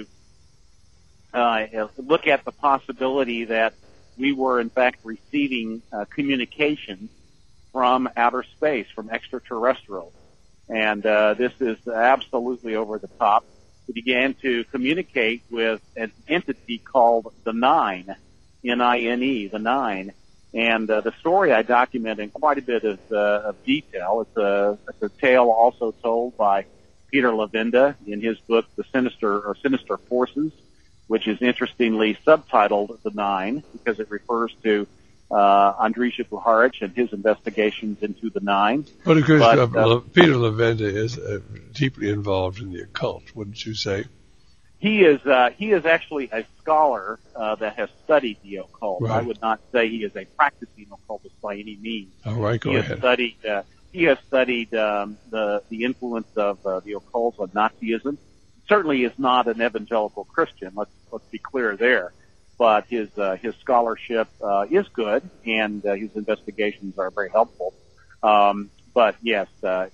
look at the possibility that we were in fact receiving communication from outer space, from extraterrestrials. And this is absolutely over the top. He began to communicate with an entity called the Nine, N-I-N-E, the Nine. And the story I document in quite a bit of detail. It's a tale also told by Peter Levenda in his book, The Sinister Forces, which is interestingly subtitled The Nine because it refers to Andrija Puharich and his investigations into the Nine. But of course, Peter Levenda is deeply involved in the occult, wouldn't you say? He is actually a scholar that has studied the occult. Right. I would not say he is a practicing occultist by any means. All right, go ahead. He has studied the influence of the occult on Nazism. Certainly is not an evangelical Christian. Let's be clear there. But his scholarship is good, and his investigations are very helpful. But yes,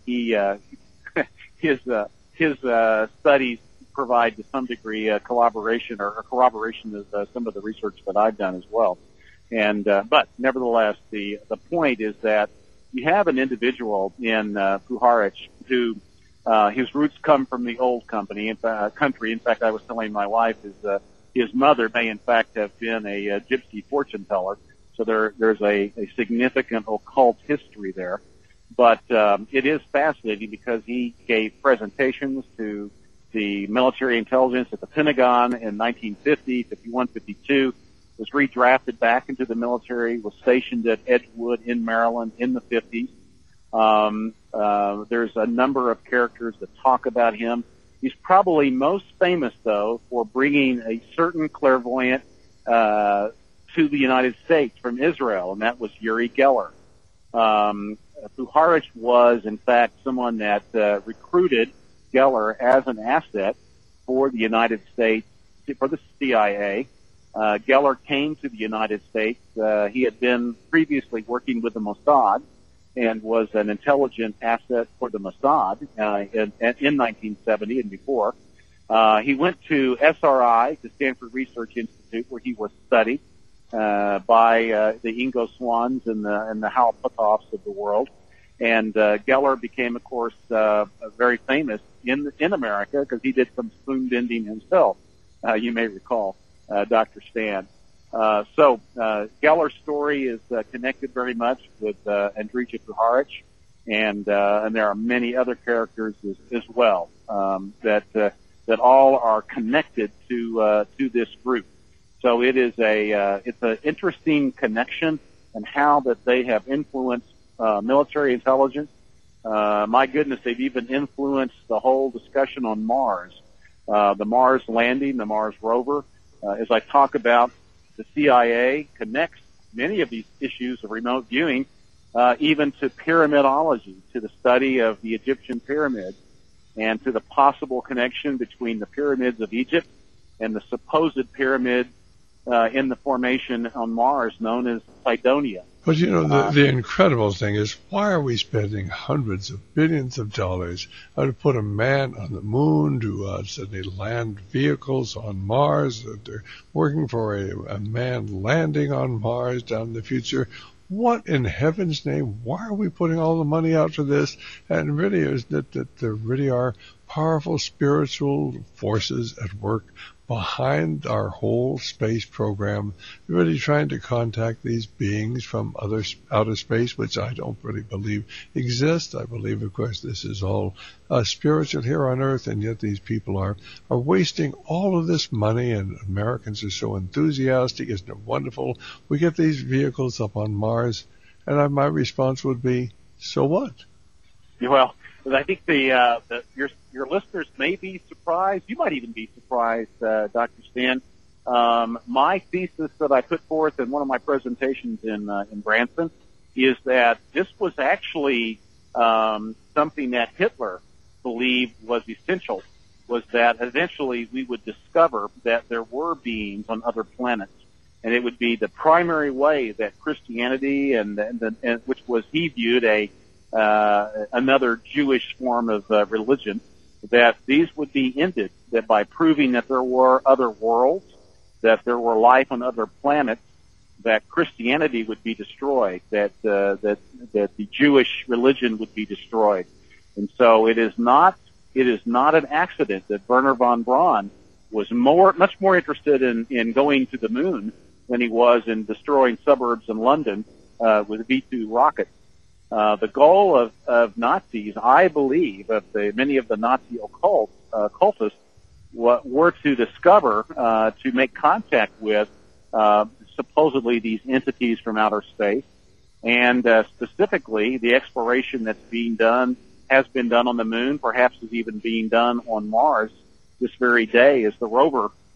his studies provide to some degree corroboration of some of the research that I've done as well. And but nevertheless, the point is that you have an individual in Puharich who his roots come from the old country. In fact, I was telling my wife his mother may in fact have been a gypsy fortune teller. So there's a significant occult history there. But it is fascinating because he gave presentations to the military intelligence at the Pentagon in 1950, 51, 52, was redrafted back into the military, was stationed at Edgewood in Maryland in the 50s. There's a number of characters that talk about him. He's probably most famous, though, for bringing a certain clairvoyant to the United States from Israel, and that was Uri Geller. Puharich was, in fact, someone that recruited Geller as an asset for the United States, for the CIA. Geller came to the United States. He had been previously working with the Mossad and was an intelligent asset for the Mossad in 1970 and before. He went to SRI, the Stanford Research Institute, where he was studied by the Ingo Swans and the Hal Puthoffs of the world. And Geller became, of course, very famous in America because he did some spoon bending himself. You may recall, Dr. Stan. So Geller's story is connected very much with Andrija Puharich, and there are many other characters as well that all are connected to this group. So it is it's an interesting connection and how that they have influenced military intelligence. My goodness, they've even influenced the whole discussion on Mars, the Mars landing, the Mars rover. As I talk about, the CIA connects many of these issues of remote viewing even to pyramidology, to the study of the Egyptian pyramids, and to the possible connection between the pyramids of Egypt and the supposed pyramid in the formation on Mars known as Cydonia. But the incredible thing is, why are we spending hundreds of billions of dollars to put a man on the moon, to suddenly land vehicles on Mars? They're working for a man landing on Mars down in the future. What in heaven's name? Why are we putting all the money out for this? And really, is that there really are powerful spiritual forces at work behind our whole space program, really trying to contact these beings from outer space, which I don't really believe exist. I believe, of course, this is all spiritual here on Earth, and yet these people are wasting all of this money, and Americans are so enthusiastic. Isn't it wonderful? We get these vehicles up on Mars, and my response would be, so what? Well, I think your listeners may be surprised. You might even be surprised, Dr. Stan. My thesis that I put forth in one of my presentations in Branson is that this was actually something that Hitler believed was essential, was that eventually we would discover that there were beings on other planets, and it would be the primary way that Christianity and which was he viewed another Jewish form of religion, that these would be ended, that by proving that there were other worlds, that there were life on other planets, that Christianity would be destroyed, that the Jewish religion would be destroyed. And so it is not an accident that Wernher von Braun was much more interested in going to the moon than he was in destroying suburbs in London with V-2 rockets. The goal of Nazis, I believe, of many of the Nazi occultists, were to discover, to make contact with, supposedly these entities from outer space, and specifically the exploration that's being done, has been done on the moon, perhaps is even being done on Mars this very day, as the rover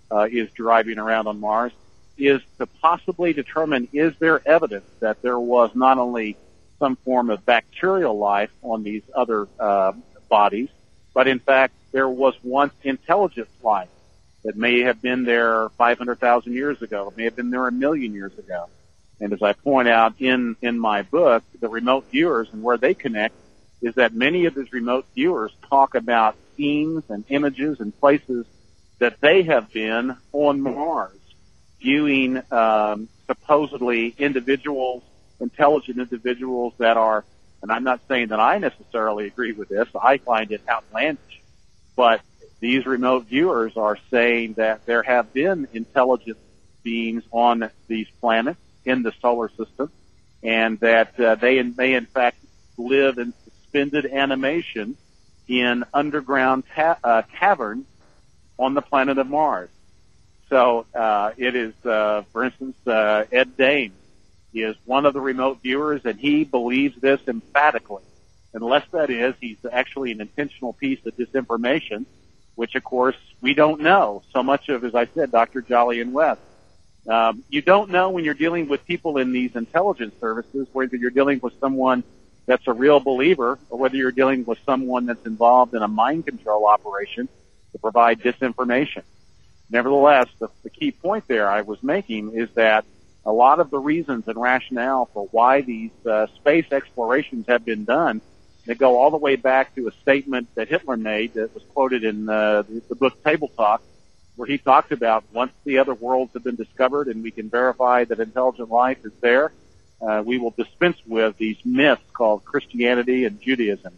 is driving around on Mars, is to possibly determine, is there evidence that there was not only some form of bacterial life on these other bodies, but in fact there was once intelligent life that may have been there 500,000 years ago, may have been there 1 million years ago. And as I point out in my book, the remote viewers and where they connect is that many of these remote viewers talk about scenes and images and places that they have been on Mars, viewing supposedly individuals, intelligent individuals that are, and I'm not saying that I necessarily agree with this, I find it outlandish, but these remote viewers are saying that there have been intelligent beings on these planets in the solar system, and that they may in fact live in suspended animation in underground caverns on the planet of Mars. So it is, for instance, Ed Dane is one of the remote viewers, and he believes this emphatically. Unless that is, he's actually an intentional piece of disinformation, which, of course, we don't know. So much of, as I said, Dr. Jolly and West. You don't know when you're dealing with people in these intelligence services, whether you're dealing with someone that's a real believer or whether you're dealing with someone that's involved in a mind control operation to provide disinformation. Nevertheless, the key point there I was making is that a lot of the reasons and rationale for why these space explorations have been done, they go all the way back to a statement that Hitler made that was quoted in the book Table Talk, where he talked about once the other worlds have been discovered and we can verify that intelligent life is there, we will dispense with these myths called Christianity and Judaism.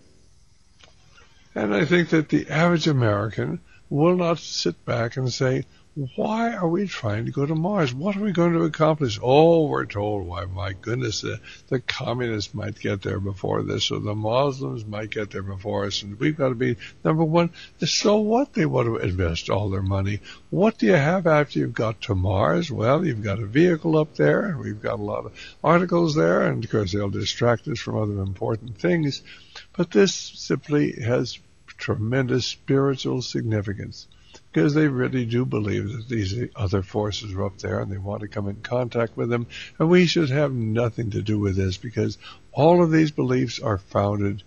And I think that the average American will not sit back and say, why are we trying to go to Mars? What are we going to accomplish? Oh, we're told, why, my goodness, the communists might get there before this, or the Muslims might get there before us, and we've got to be number one. So what? They want to invest all their money. What do you have after you've got to Mars? Well, you've got a vehicle up there, and we've got a lot of articles there, and of course they'll distract us from other important things. But this simply has tremendous spiritual significance, because they really do believe that these other forces are up there and they want to come in contact with them. And we should have nothing to do with this, because all of these beliefs are founded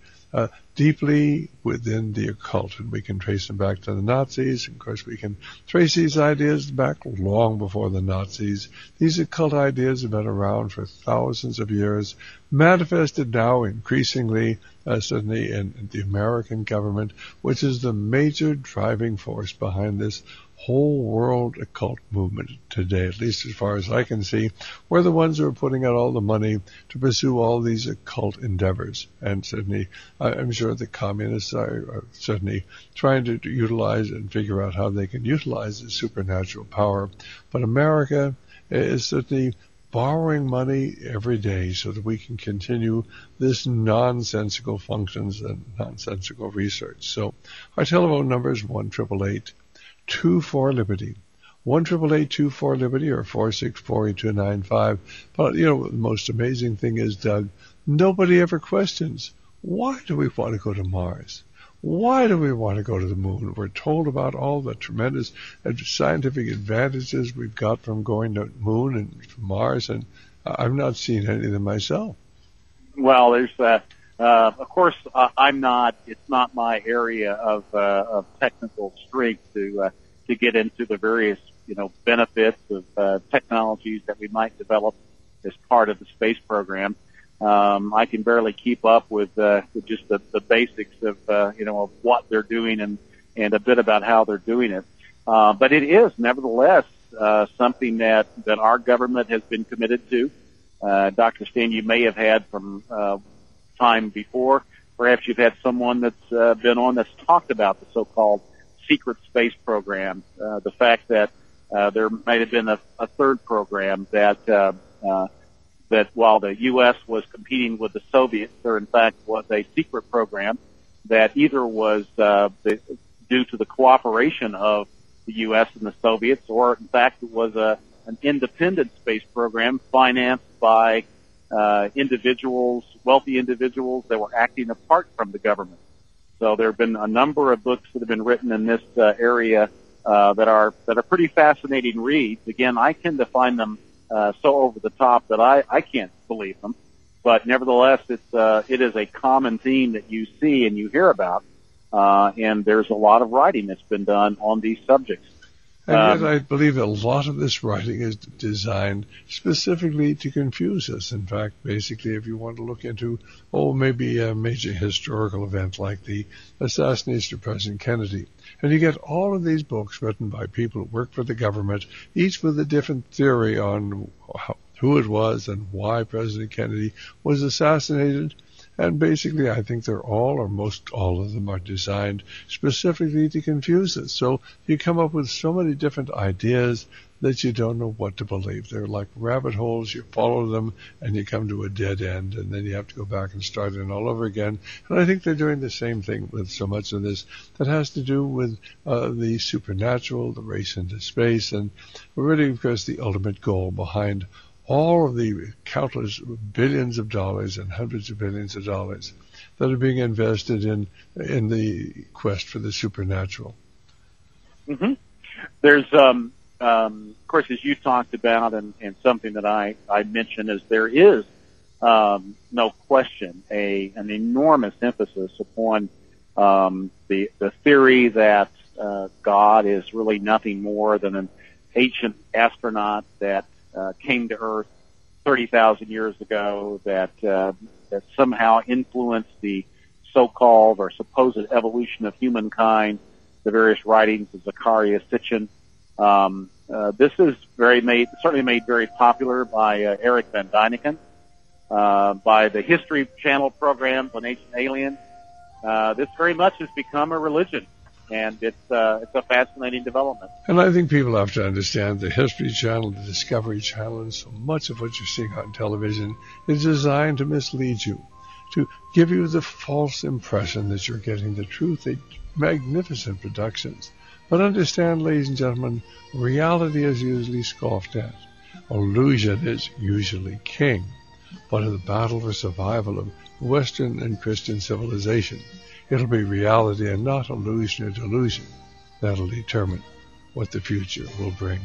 deeply within the occult, and we can trace them back to the Nazis. Of course, we can trace these ideas back long before the Nazis. These occult ideas have been around for thousands of years, manifested now increasingly, certainly in the American government, which is the major driving force behind this whole world occult movement today, at least as far as I can see. We're the ones who are putting out all the money to pursue all these occult endeavors. And certainly, I'm sure the communists are certainly trying to utilize and figure out how they can utilize this supernatural power. But America is certainly borrowing money every day so that we can continue this nonsensical functions and nonsensical research. So our telephone number is 1-888-24-LIBERTY. 1-888-24-LIBERTY or 464-8295. But, you know, the most amazing thing is, Doug, nobody ever questions, why do we want to go to Mars? Why do we want to go to the moon? We're told about all the tremendous scientific advantages we've got from going to the moon and Mars, and I've not seen any of them myself. Well, there's of course, it's not my area of technical strength to get into the various, benefits of technologies that we might develop as part of the space program. I can barely keep up with just the basics of of what they're doing and a bit about how they're doing it. But it is nevertheless something that our government has been committed to. Dr. Steen, you may have had from time before. Perhaps you've had someone that's been on that's talked about the so-called secret space program. The fact that there might have been a third program that while the U.S. was competing with the Soviets, there in fact was a secret program that either was due to the cooperation of the U.S. and the Soviets, or in fact it was an independent space program financed by individuals, wealthy individuals that were acting apart from the government. So there have been a number of books that have been written in this area that are pretty fascinating reads. Again, I tend to find them so over the top that I can't believe them. But nevertheless, it is a common theme that you see and you hear about, and there's a lot of writing that's been done on these subjects. And yet I believe a lot of this writing is designed specifically to confuse us. In fact, basically, if you want to look into, maybe a major historical event like the assassination of President Kennedy, and you get all of these books written by people who work for the government, each with a different theory on who it was and why President Kennedy was assassinated. And basically, I think they're all, or most all of them, are designed specifically to confuse us. So you come up with so many different ideas that you don't know what to believe. They're like rabbit holes. You follow them, and you come to a dead end, and then you have to go back and start it all over again. And I think they're doing the same thing with so much of this that has to do with the supernatural, the race into space, and really, of course, the ultimate goal behind all of the countless billions of dollars and hundreds of billions of dollars that are being invested in the quest for the supernatural. Mm-hmm. There's, of course, as you talked about, and something that I mentioned, is there is no question an enormous emphasis upon the theory that God is really nothing more than an ancient astronaut that came to Earth 30,000 years ago, that somehow influenced the so-called or supposed evolution of humankind, the various writings of Zecharia Sitchin. This is certainly made very popular by Eric Van Daniken, by the History Channel programs on Ancient Aliens. This very much has become a religion. And it's a fascinating development. And I think people have to understand the History Channel, the Discovery Channel, and so much of what you're seeing on television is designed to mislead you, to give you the false impression that you're getting the truth. They're magnificent productions. But understand, ladies and gentlemen, reality is usually scoffed at. Illusion is usually king. But in the battle for survival of Western and Christian civilization, it'll be reality and not illusion or delusion that'll determine what the future will bring.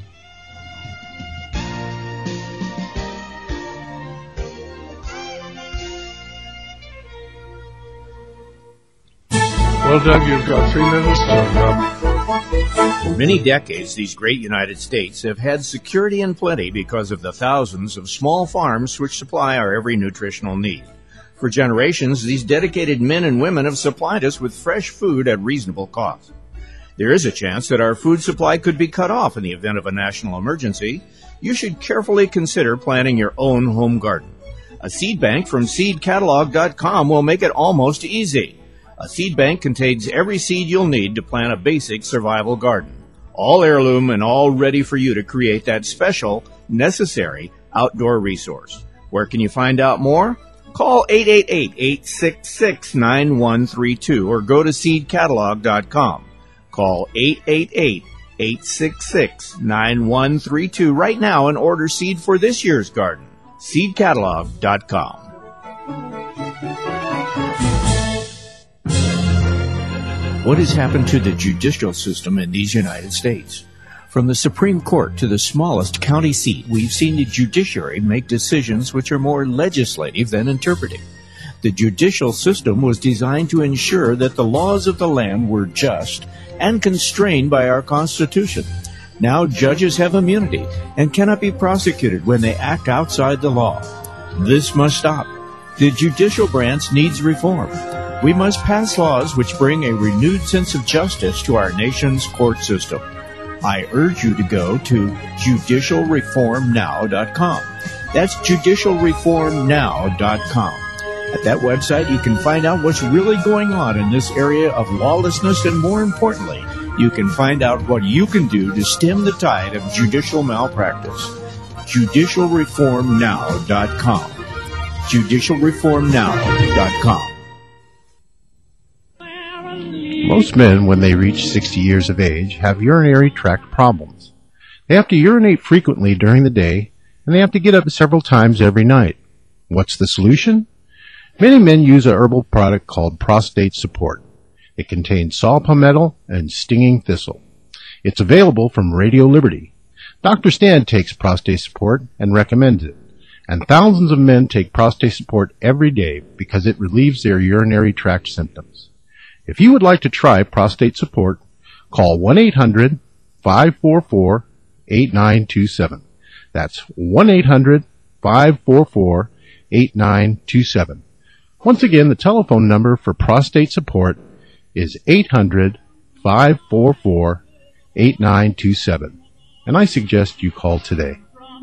Well, Doug, you've got 3 minutes to For many decades, these great United States have had security and plenty because of the thousands of small farms which supply our every nutritional need. For generations, these dedicated men and women have supplied us with fresh food at reasonable cost. There is a chance that our food supply could be cut off in the event of a national emergency. You should carefully consider planting your own home garden. A seed bank from seedcatalog.com will make it almost easy. A seed bank contains every seed you'll need to plant a basic survival garden. All heirloom and all ready for you to create that special, necessary outdoor resource. Where can you find out more? Call 888-866-9132 or go to seedcatalog.com. Call 888-866-9132 right now and order seed for this year's garden. seedcatalog.com. What has happened to the judicial system in these United States? From the Supreme Court to the smallest county seat, we've seen the judiciary make decisions which are more legislative than interpretive. The judicial system was designed to ensure that the laws of the land were just and constrained by our Constitution. Now judges have immunity and cannot be prosecuted when they act outside the law. This must stop. The judicial branch needs reform. We must pass laws which bring a renewed sense of justice to our nation's court system. I urge you to go to judicialreformnow.com. That's judicialreformnow.com. At that website, you can find out what's really going on in this area of lawlessness, and more importantly, you can find out what you can do to stem the tide of judicial malpractice. judicialreformnow.com. judicialreformnow.com. Most men, when they reach 60 years of age, have urinary tract problems. They have to urinate frequently during the day, and they have to get up several times every night. What's the solution? Many men use a herbal product called Prostate Support. It contains saw palmetto and stinging thistle. It's available from Radio Liberty. Dr. Stan takes prostate support and recommends it. And thousands of men take prostate support every day because it relieves their urinary tract symptoms. If you would like to try prostate support, call 1-800-544-8927. That's 1-800-544-8927. Once again, the telephone number for prostate support is 800-544-8927. And I suggest you call today.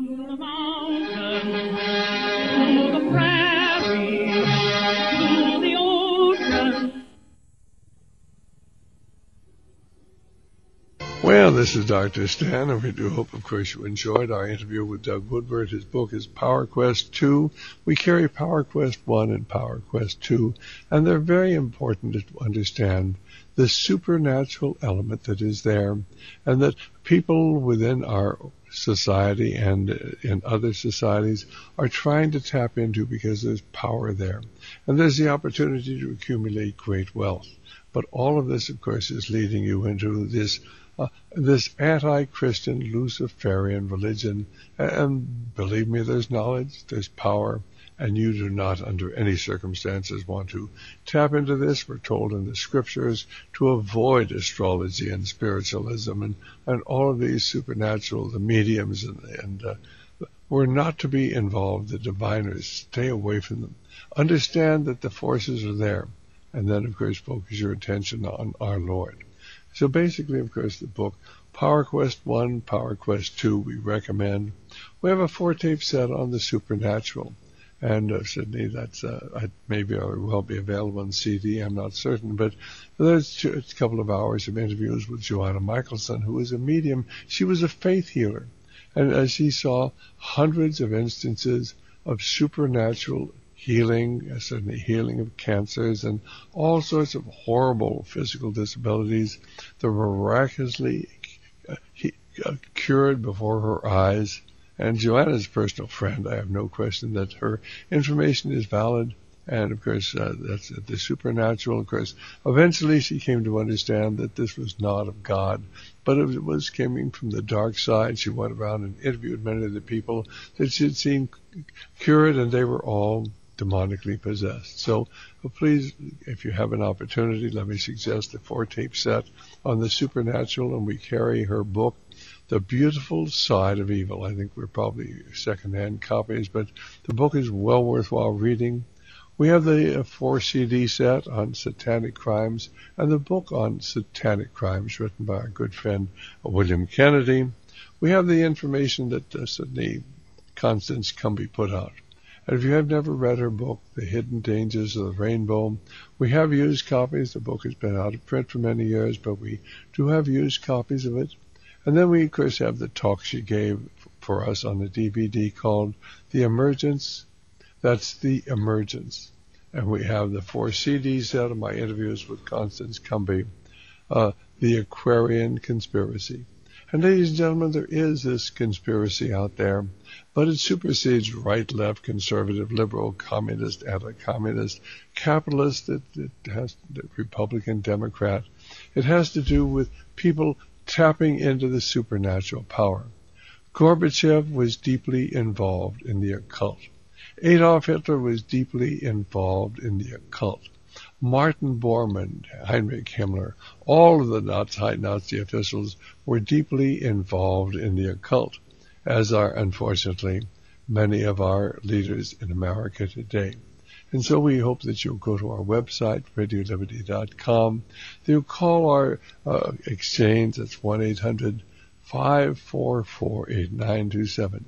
Well, this is Dr. Stan, and we do hope, of course, you enjoyed our interview with Doug Woodward. His book is Power Quest 2. We carry Power Quest 1 and Power Quest 2, and they're very important to understand the supernatural element that is there, and that people within our society and in other societies are trying to tap into because there's power there. And there's the opportunity to accumulate great wealth. But all of this, of course, is leading you into this anti-Christian Luciferian religion. And believe me, there's knowledge, there's power, and you do not under any circumstances want to tap into this. We're told in the scriptures to avoid astrology and spiritualism and all of these supernatural, the mediums, and we're not to be involved. The diviners, stay away from them. Understand that the forces are there. And then, of course, focus your attention on our Lord. So basically, of course, the book Power Quest 1, Power Quest 2, we recommend. We have a 4-tape set on the supernatural. And Sydney, that's maybe or will be available on CD, I'm not certain. But there's a couple of hours of interviews with Joanna Michelson, who is a medium. She was a faith healer. And she saw hundreds of instances of supernatural healing, certainly healing of cancers and all sorts of horrible physical disabilities that were miraculously cured before her eyes. And Joanna's a personal friend. I have no question that her information is valid. And, of course, that's the supernatural. Of course, eventually she came to understand that this was not of God, but it was coming from the dark side. She went around and interviewed many of the people that she had seen cured, and they were all demonically possessed. So please, if you have an opportunity, let me suggest a 4-tape set on the supernatural, and we carry her book, The Beautiful Side of Evil. I think we're probably second-hand copies, but the book is well worthwhile reading. We have the 4-CD set on satanic crimes and the book on satanic crimes written by our good friend William Kennedy. We have the information that Sydney Constance Cumby put out. And if you have never read her book, The Hidden Dangers of the Rainbow, we have used copies. The book has been out of print for many years, but we do have used copies of it. And then we, of course, have the talk she gave for us on the DVD called The Emergence. That's The Emergence. And we have the 4 CDs set of my interviews with Constance Cumby, The Aquarian Conspiracy. And ladies and gentlemen, there is this conspiracy out there, but it supersedes right, left, conservative, liberal, communist, anti-communist, capitalist, it has Republican, Democrat. It has to do with people tapping into the supernatural power. Gorbachev was deeply involved in the occult. Adolf Hitler was deeply involved in the occult. Martin Bormann, Heinrich Himmler, all of the high Nazi officials were deeply involved in the occult, as are, unfortunately, many of our leaders in America today. And so we hope that you'll go to our website, RadioLiberty.com. You'll call our exchange. That's 1-800-544-8927.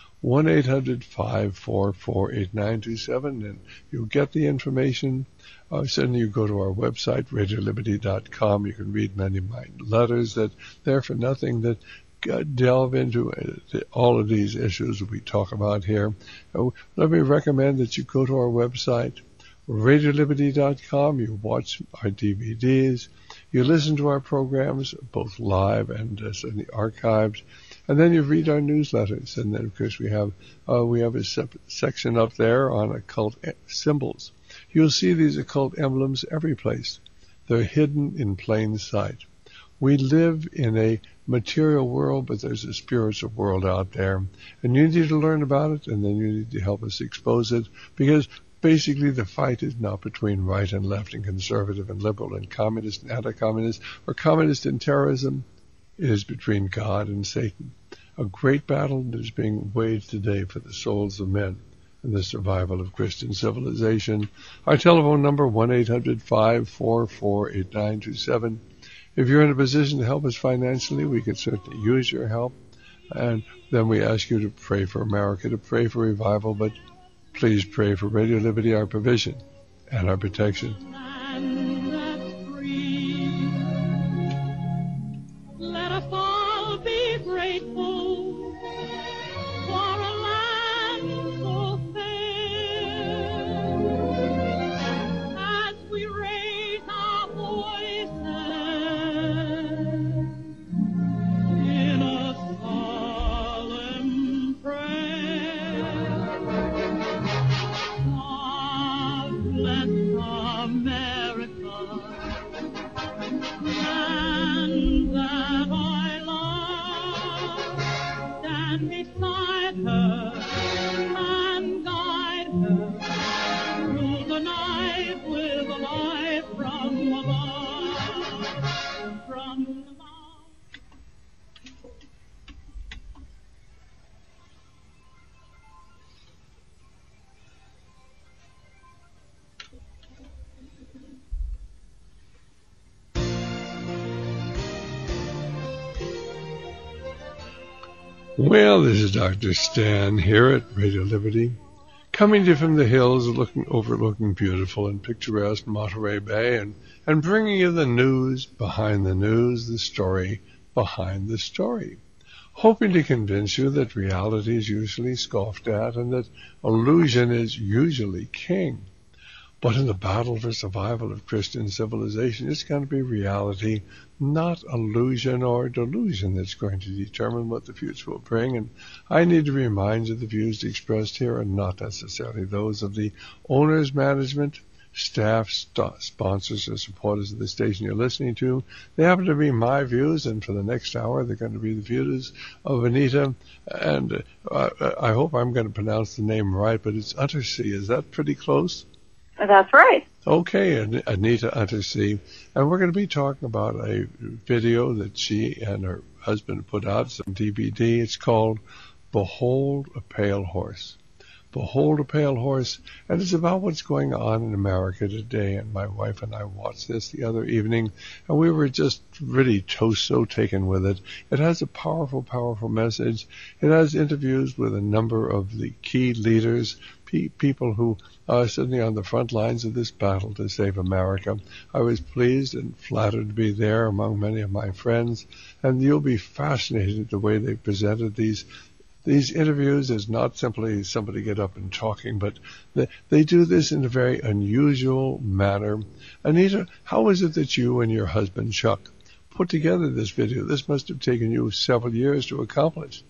1-800-544-8927, and you'll get the information. Certainly you go to our website, RadioLiberty.com. You can read many of my letters that they're for nothing, that delve into all of these issues that we talk about here. Let me recommend that you go to our website, RadioLiberty.com. You watch our DVDs. You listen to our programs, both live and certainly archived. And then you read our newsletters. And then, of course, we have a section up there on occult symbols. You'll see these occult emblems every place. They're hidden in plain sight. we live in a material world, but there's a spiritual world out there. And you need to learn about it, and then you need to help us expose it, because basically the fight is not between right and left and conservative and liberal and communist and anti-communist or communist and terrorism. It is between God and Satan. A great battle that is being waged today for the souls of men and the survival of Christian civilization. Our telephone number, 1-800-544-8927. If you're in a position to help us financially, we could certainly use your help. And then we ask you to pray for America, to pray for revival, but please pray for Radio Liberty, our provision and our protection. Let us all be grateful for a land so fair. As we raise our voices in a solemn prayer, God bless America, land that I love. Stand beside her and guide her through the night with a light from above. From above. Well, this is Dr. Stan here at Radio Liberty, coming to you from the hills overlooking beautiful and picturesque Monterey Bay, and bringing you the news behind the news, the story behind the story, hoping to convince you that reality is usually scoffed at and that illusion is usually king. But in the battle for survival of Christian civilization, it's going to be reality, not illusion or delusion, that's going to determine what the future will bring. And I need to remind you the views expressed here are not necessarily those of the owners, management, staff, sponsors, or supporters of the station you're listening to. They happen to be my views, and for the next hour, they're going to be the views of Anita. And I hope I'm going to pronounce the name right, but it's Untersee. Is that pretty close? That's right. Okay, Anita Untersee. And we're going to be talking about a video that she and her husband put out, some DVD. It's called Behold a Pale Horse. Behold a Pale Horse. And it's about what's going on in America today. And my wife and I watched this the other evening, and we were just really so taken with it. It has a powerful, powerful message. It has interviews with a number of the key leaders, people who are sitting on the front lines of this battle to save America. I was pleased and flattered to be there among many of my friends, and you'll be fascinated the way they presented these interviews. Is not simply somebody get up and talking, but they do this in a very unusual manner. Anita, how is it that you and your husband, Chuck, put together this video? This must have taken you several years to accomplish.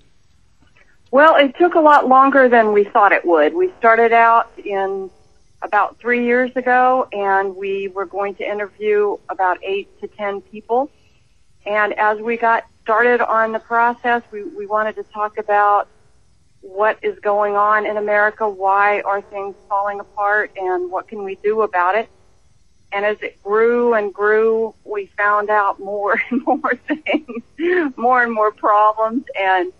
Well, it took a lot longer than we thought it would. We started out in about 3 years ago, and we were going to interview about 8 to 10 people. And as we got started on the process, we wanted to talk about what is going on in America, why are things falling apart, and what can we do about it. And as it grew and grew, we found out more and more things, more and more problems, and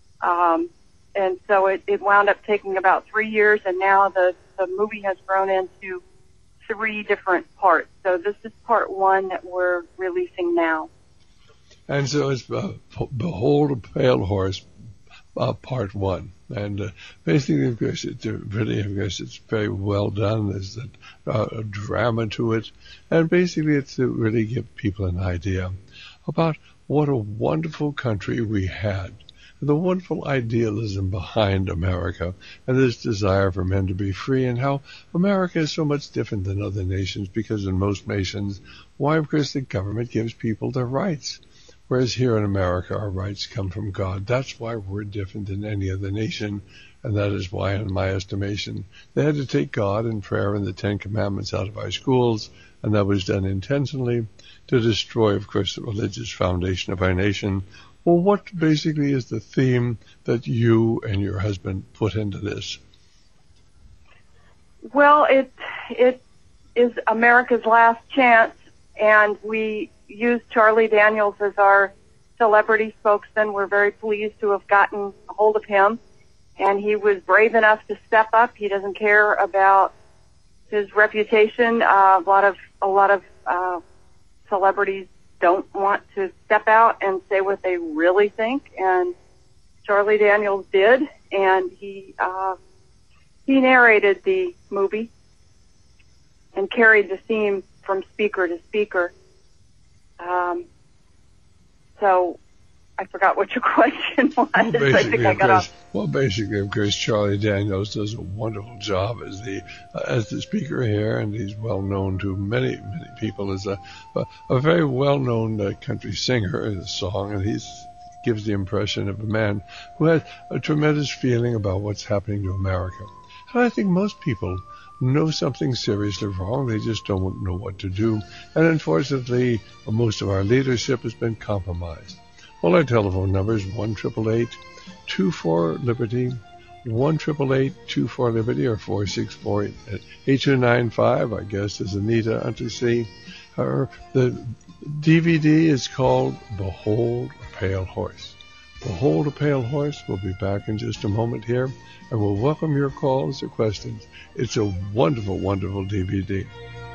so it wound up taking about 3 years, and now the movie has grown into 3 different parts. So this is part 1 that we're releasing now. And so it's Behold a Pale Horse, part 1. And basically, of course, it's very well done. There's a drama to it. And basically, it's to really give people an idea about what a wonderful country we had, the wonderful idealism behind America, and this desire for men to be free, and how America is so much different than other nations, because in most nations, why, of course, the government gives people their rights. Whereas here in America, our rights come from God. That's why we're different than any other nation, and that is why, in my estimation, they had to take God and prayer and the Ten Commandments out of our schools, and that was done intentionally to destroy, of course, the religious foundation of our nation. Well, what basically is the theme that you and your husband put into this? Well, it is America's last chance, and we used Charlie Daniels as our celebrity spokesman. We're very pleased to have gotten a hold of him, and he was brave enough to step up. He doesn't care about his reputation. A lot of celebrities don't want to step out and say what they really think, and Charlie Daniels did, and he narrated the movie and carried the theme from speaker to speaker. So I forgot what your question was. I think I got off. Well, basically, of course, Charlie Daniels does a wonderful job as the speaker here, and he's well known to many people as a very well known country singer in a song, and he gives the impression of a man who has a tremendous feeling about what's happening to America. And I think most people know something seriously wrong. They just don't know what to do. And unfortunately, most of our leadership has been compromised. Well, our telephone number is 1-888-24-LIBERTY, 1-888-24-LIBERTY, or 464-8295. Our guest is Anita Untersee. The DVD is called Behold a Pale Horse. Behold a Pale Horse. We'll be back in just a moment here, and we'll welcome your calls or questions. It's a wonderful, wonderful DVD.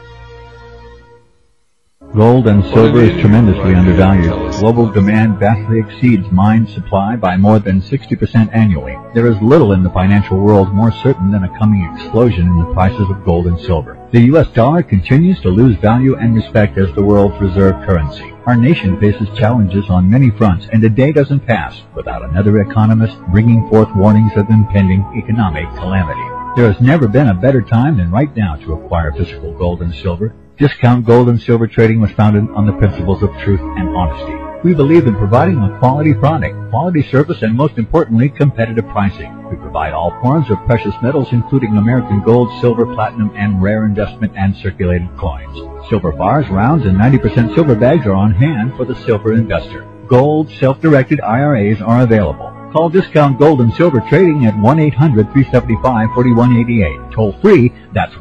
Gold and silver is tremendously undervalued. Global demand vastly exceeds mine supply by more than 60% annually. There is little in the financial world more certain than a coming explosion in the prices of gold and silver. The U.S. dollar continues to lose value and respect as the world's reserve currency. Our nation faces challenges on many fronts, and a day doesn't pass without another economist bringing forth warnings of impending economic calamity. There has never been a better time than right now to acquire physical gold and silver. Discount Gold and Silver Trading was founded on the principles of truth and honesty. We believe in providing a quality product, quality service, and most importantly, competitive pricing. We provide all forms of precious metals, including American gold, silver, platinum, and rare investment and circulated coins. Silver bars, rounds, and 90% silver bags are on hand for the silver investor. Gold, self-directed IRAs are available. Call Discount Gold and Silver Trading at 1-800-375-4188. Toll free, that's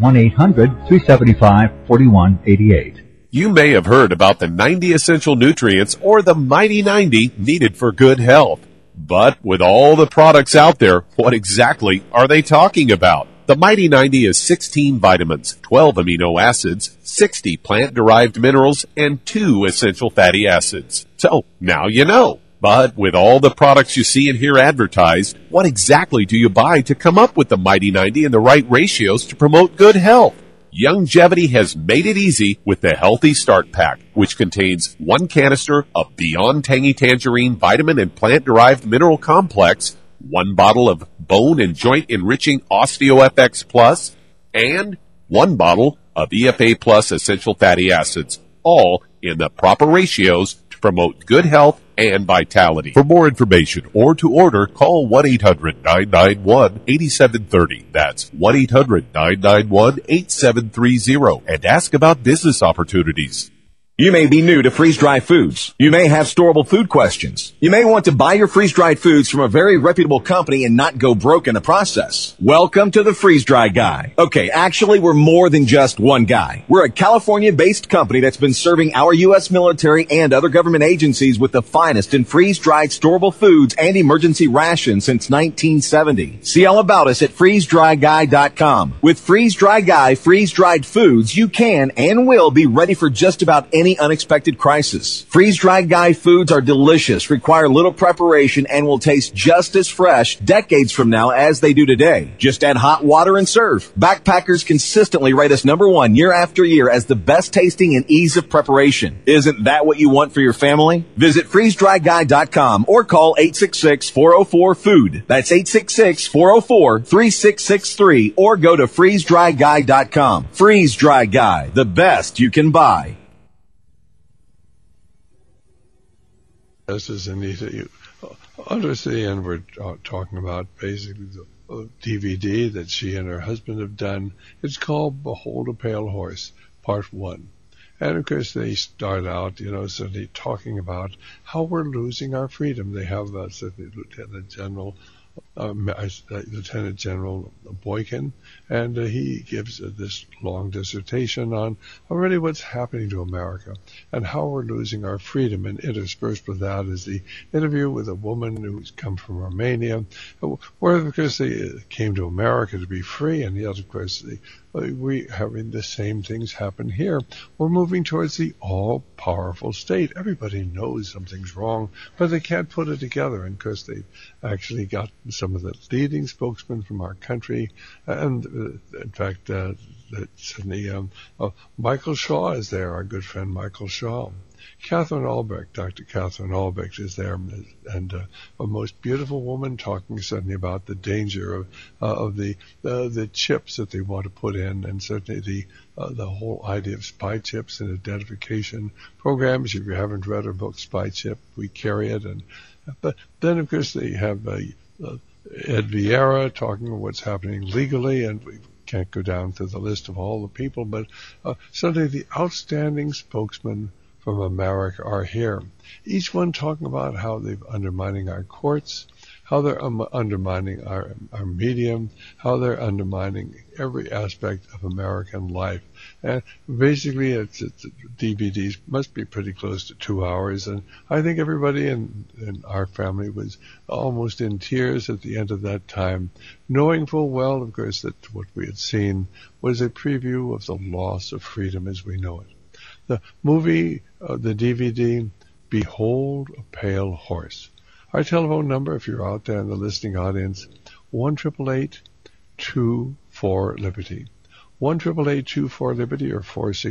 1-800-375-4188. You may have heard about the 90 essential nutrients or the Mighty 90 needed for good health. But with all the products out there, what exactly are they talking about? The Mighty 90 is 16 vitamins, 12 amino acids, 60 plant-derived minerals, and 2 essential fatty acids. So, now you know. But with all the products you see and hear advertised, what exactly do you buy to come up with the Mighty 90 and the right ratios to promote good health? Youngevity has made it easy with the Healthy Start Pack, which contains 1 canister of Beyond Tangy Tangerine Vitamin and Plant-Derived Mineral Complex, 1 bottle of Bone and Joint Enriching OsteoFX Plus, and 1 bottle of EFA Plus Essential Fatty Acids, all in the proper ratios to promote good health and vitality. For more information or to order, call 1-800-991-8730. That's 1-800-991-8730 and ask about business opportunities. You may be new to freeze-dried foods. You may have storable food questions. You may want to buy your freeze-dried foods from a very reputable company and not go broke in the process. Welcome to the Freeze-Dry Guy. Okay, actually, we're more than just one guy. We're a California-based company that's been serving our U.S. military and other government agencies with the finest in freeze-dried storable foods and emergency rations since 1970. See all about us at freezedryguy.com. With Freeze-Dry Guy freeze-dried foods, you can and will be ready for just about any unexpected crisis. Freeze-Dried Guy foods are delicious, require little preparation, and will taste just as fresh decades from now as they do today. Just add hot water and serve. Backpackers consistently rate us #1 year after year as the best tasting and ease of preparation. Isn't that what you want for your family? Visit freezedryguy.com or call 866-404-FOOD. That's 866-404-3663 or go to freezedryguy.com. Freeze-Dry Guy, the best you can buy. This is Anita. You understand we're talking about basically the DVD that she and her husband have done. It's called Behold a Pale Horse, Part 1. And of course they start out, certainly talking about how we're losing our freedom. They have certainly Lieutenant General Boykin, and he gives this long dissertation on already what's happening to America and how we're losing our freedom. And interspersed with that is the interview with a woman who's come from Romania, where of course they came to America to be free, and yet of course we having the same things happen here. We're moving towards the all-powerful state. Everybody knows something's wrong, but they can't put it together. And of course they've actually got some of the leading spokesmen from our country, and in fact, certainly Michael Shaw is there, our good friend Michael Shaw. Catherine Albrecht, Dr. Catherine Albrecht is there, and a most beautiful woman talking suddenly about the danger of the chips that they want to put in, and certainly the whole idea of spy chips and identification programs. If you haven't read her book Spy Chip, we carry it, but then of course they have Ed Vieira talking about what's happening legally, and we can't go down through the list of all the people, but certainly the outstanding spokesmen from America are here. Each one talking about how they're undermining our courts, how they're undermining our medium, how they're undermining every aspect of American life. And basically, DVDs must be pretty close to 2 hours, and I think everybody in our family was almost in tears at the end of that time, knowing full well, of course, that what we had seen was a preview of the loss of freedom as we know it. The movie, the DVD, Behold a Pale Horse. Our telephone number, if you're out there in the listening audience, 1-888-24-LIBERTY. 1-888-24-LIBERTY or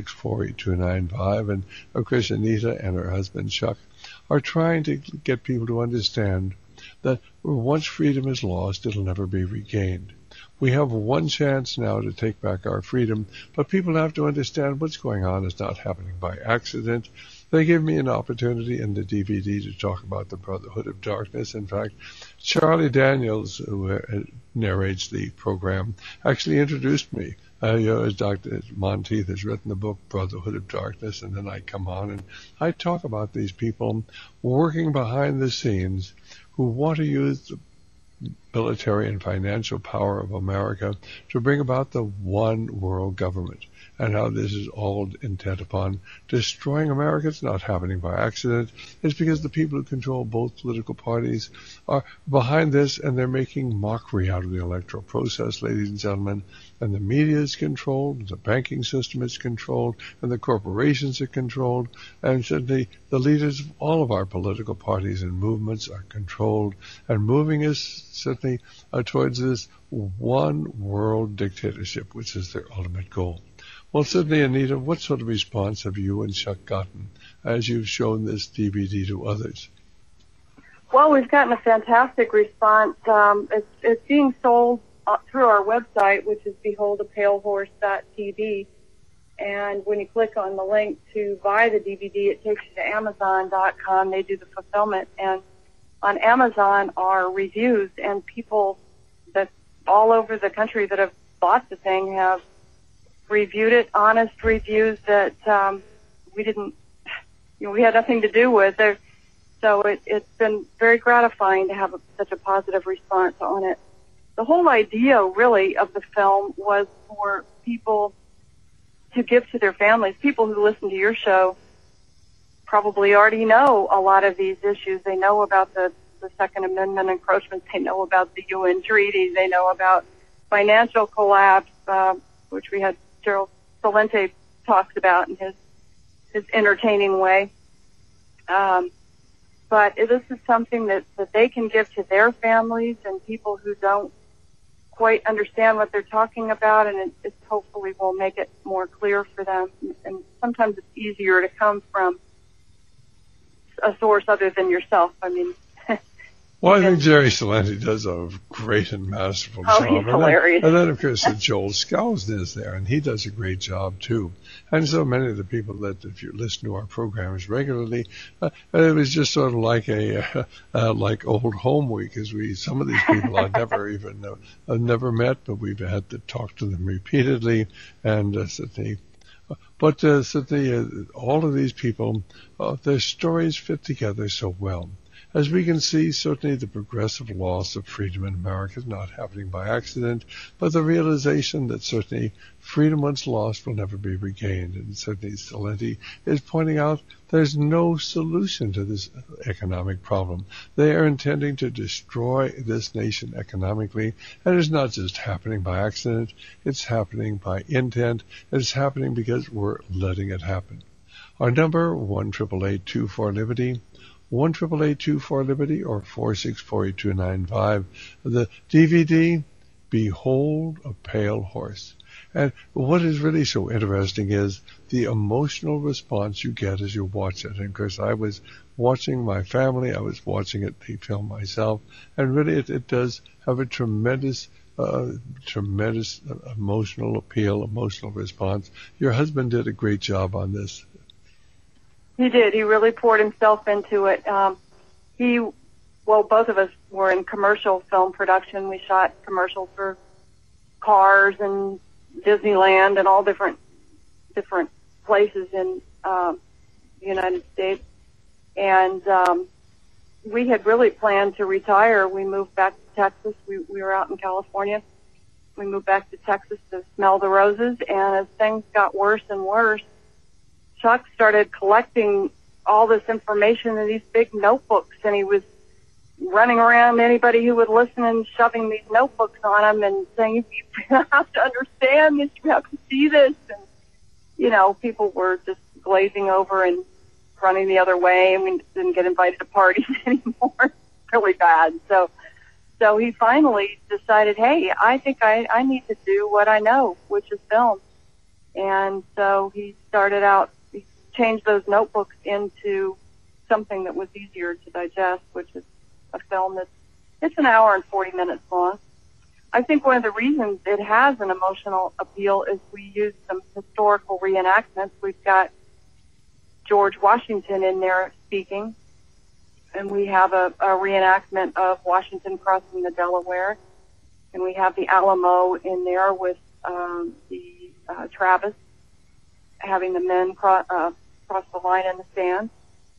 464-8295. And of course, Anita and her husband Chuck are trying to get people to understand that once freedom is lost, it'll never be regained. We have one chance now to take back our freedom, but people have to understand what's going on is not happening by accident. They gave me an opportunity in the DVD to talk about the Brotherhood of Darkness. In fact, Charlie Daniels, who narrates the program, actually introduced me. As Dr. Monteith has written the book Brotherhood of Darkness, and then I come on and I talk about these people working behind the scenes who want to use the military and financial power of America to bring about the one world government, and how this is all intent upon destroying America. It's not happening by accident. It's because the people who control both political parties are behind this, and they're making mockery out of the electoral process, ladies and gentlemen. And the media is controlled, the banking system is controlled, and the corporations are controlled, and certainly the leaders of all of our political parties and movements are controlled, and moving us certainly towards this one world dictatorship, which is their ultimate goal. Well, certainly, Anita, what sort of response have you and Chuck gotten as you've shown this DVD to others? Well, we've gotten a fantastic response. It's being sold through our website, which is beholdapalehorse.tv. And when you click on the link to buy the DVD, it takes you to Amazon.com. They do the fulfillment. And on Amazon are reviews, and people that all over the country that have bought the thing have reviewed it, honest reviews that we didn't, we had nothing to do with. So it's been very gratifying to have such a positive response on it. The whole idea, really, of the film was for people to give to their families. People who listen to your show probably already know a lot of these issues. They know about the Second Amendment encroachments. They know about the UN treaty. They know about financial collapse, which we had Gerald Celente talks about in his entertaining way. But this is something that they can give to their families and people who don't quite understand what they're talking about, and it hopefully will make it more clear for them. And sometimes it's easier to come from a source other than yourself. I mean, Well, I think Jerry Salenti does a great and masterful job. He's hilarious. And then, of course, Joel Skousen is there, and he does a great job, too. And so many of the people that, if you listen to our programs regularly, it was just sort of like like old home week, as some of these people I've never met, but we've had to talk to them repeatedly, and all of these people, their stories fit together so well. As we can see, certainly the progressive loss of freedom in America is not happening by accident, but the realization that certainly freedom once lost will never be regained. And certainly Salenti is pointing out there's no solution to this economic problem. They are intending to destroy this nation economically, and it's not just happening by accident, it's happening by intent, it's happening because we're letting it happen. Our number, 1-888-24-LIBERTY, 1-888-24-LIBERTY, or 464-8295. The DVD, Behold a Pale Horse. And what is really so interesting is the emotional response you get as you watch it. And of course, I was watching my family, I was watching it, the film myself, and really it does have a tremendous emotional appeal, emotional response. Your husband did a great job on this. He did. He really poured himself into it. Both of us were in commercial film production. We shot commercials for cars and Disneyland and all different places in the United States. And we had really planned to retire. We moved back to Texas. We were out in California. We moved back to Texas to smell the roses. And as things got worse and worse, Chuck started collecting all this information in these big notebooks, and he was running around anybody who would listen and shoving these notebooks on him and saying, you have to understand this, you have to see this. And, people were just glazing over and running the other way, and we didn't get invited to parties anymore. Really bad. So he finally decided, hey, I think I need to do what I know, which is film. And so he started out, change those notebooks into something that was easier to digest, which is a film it's an hour and 40 minutes long. I think one of the reasons it has an emotional appeal is we use some historical reenactments. We've got George Washington in there speaking, and we have a reenactment of Washington crossing the Delaware, and we have the Alamo in there with the Travis having the men cross the line in the sand.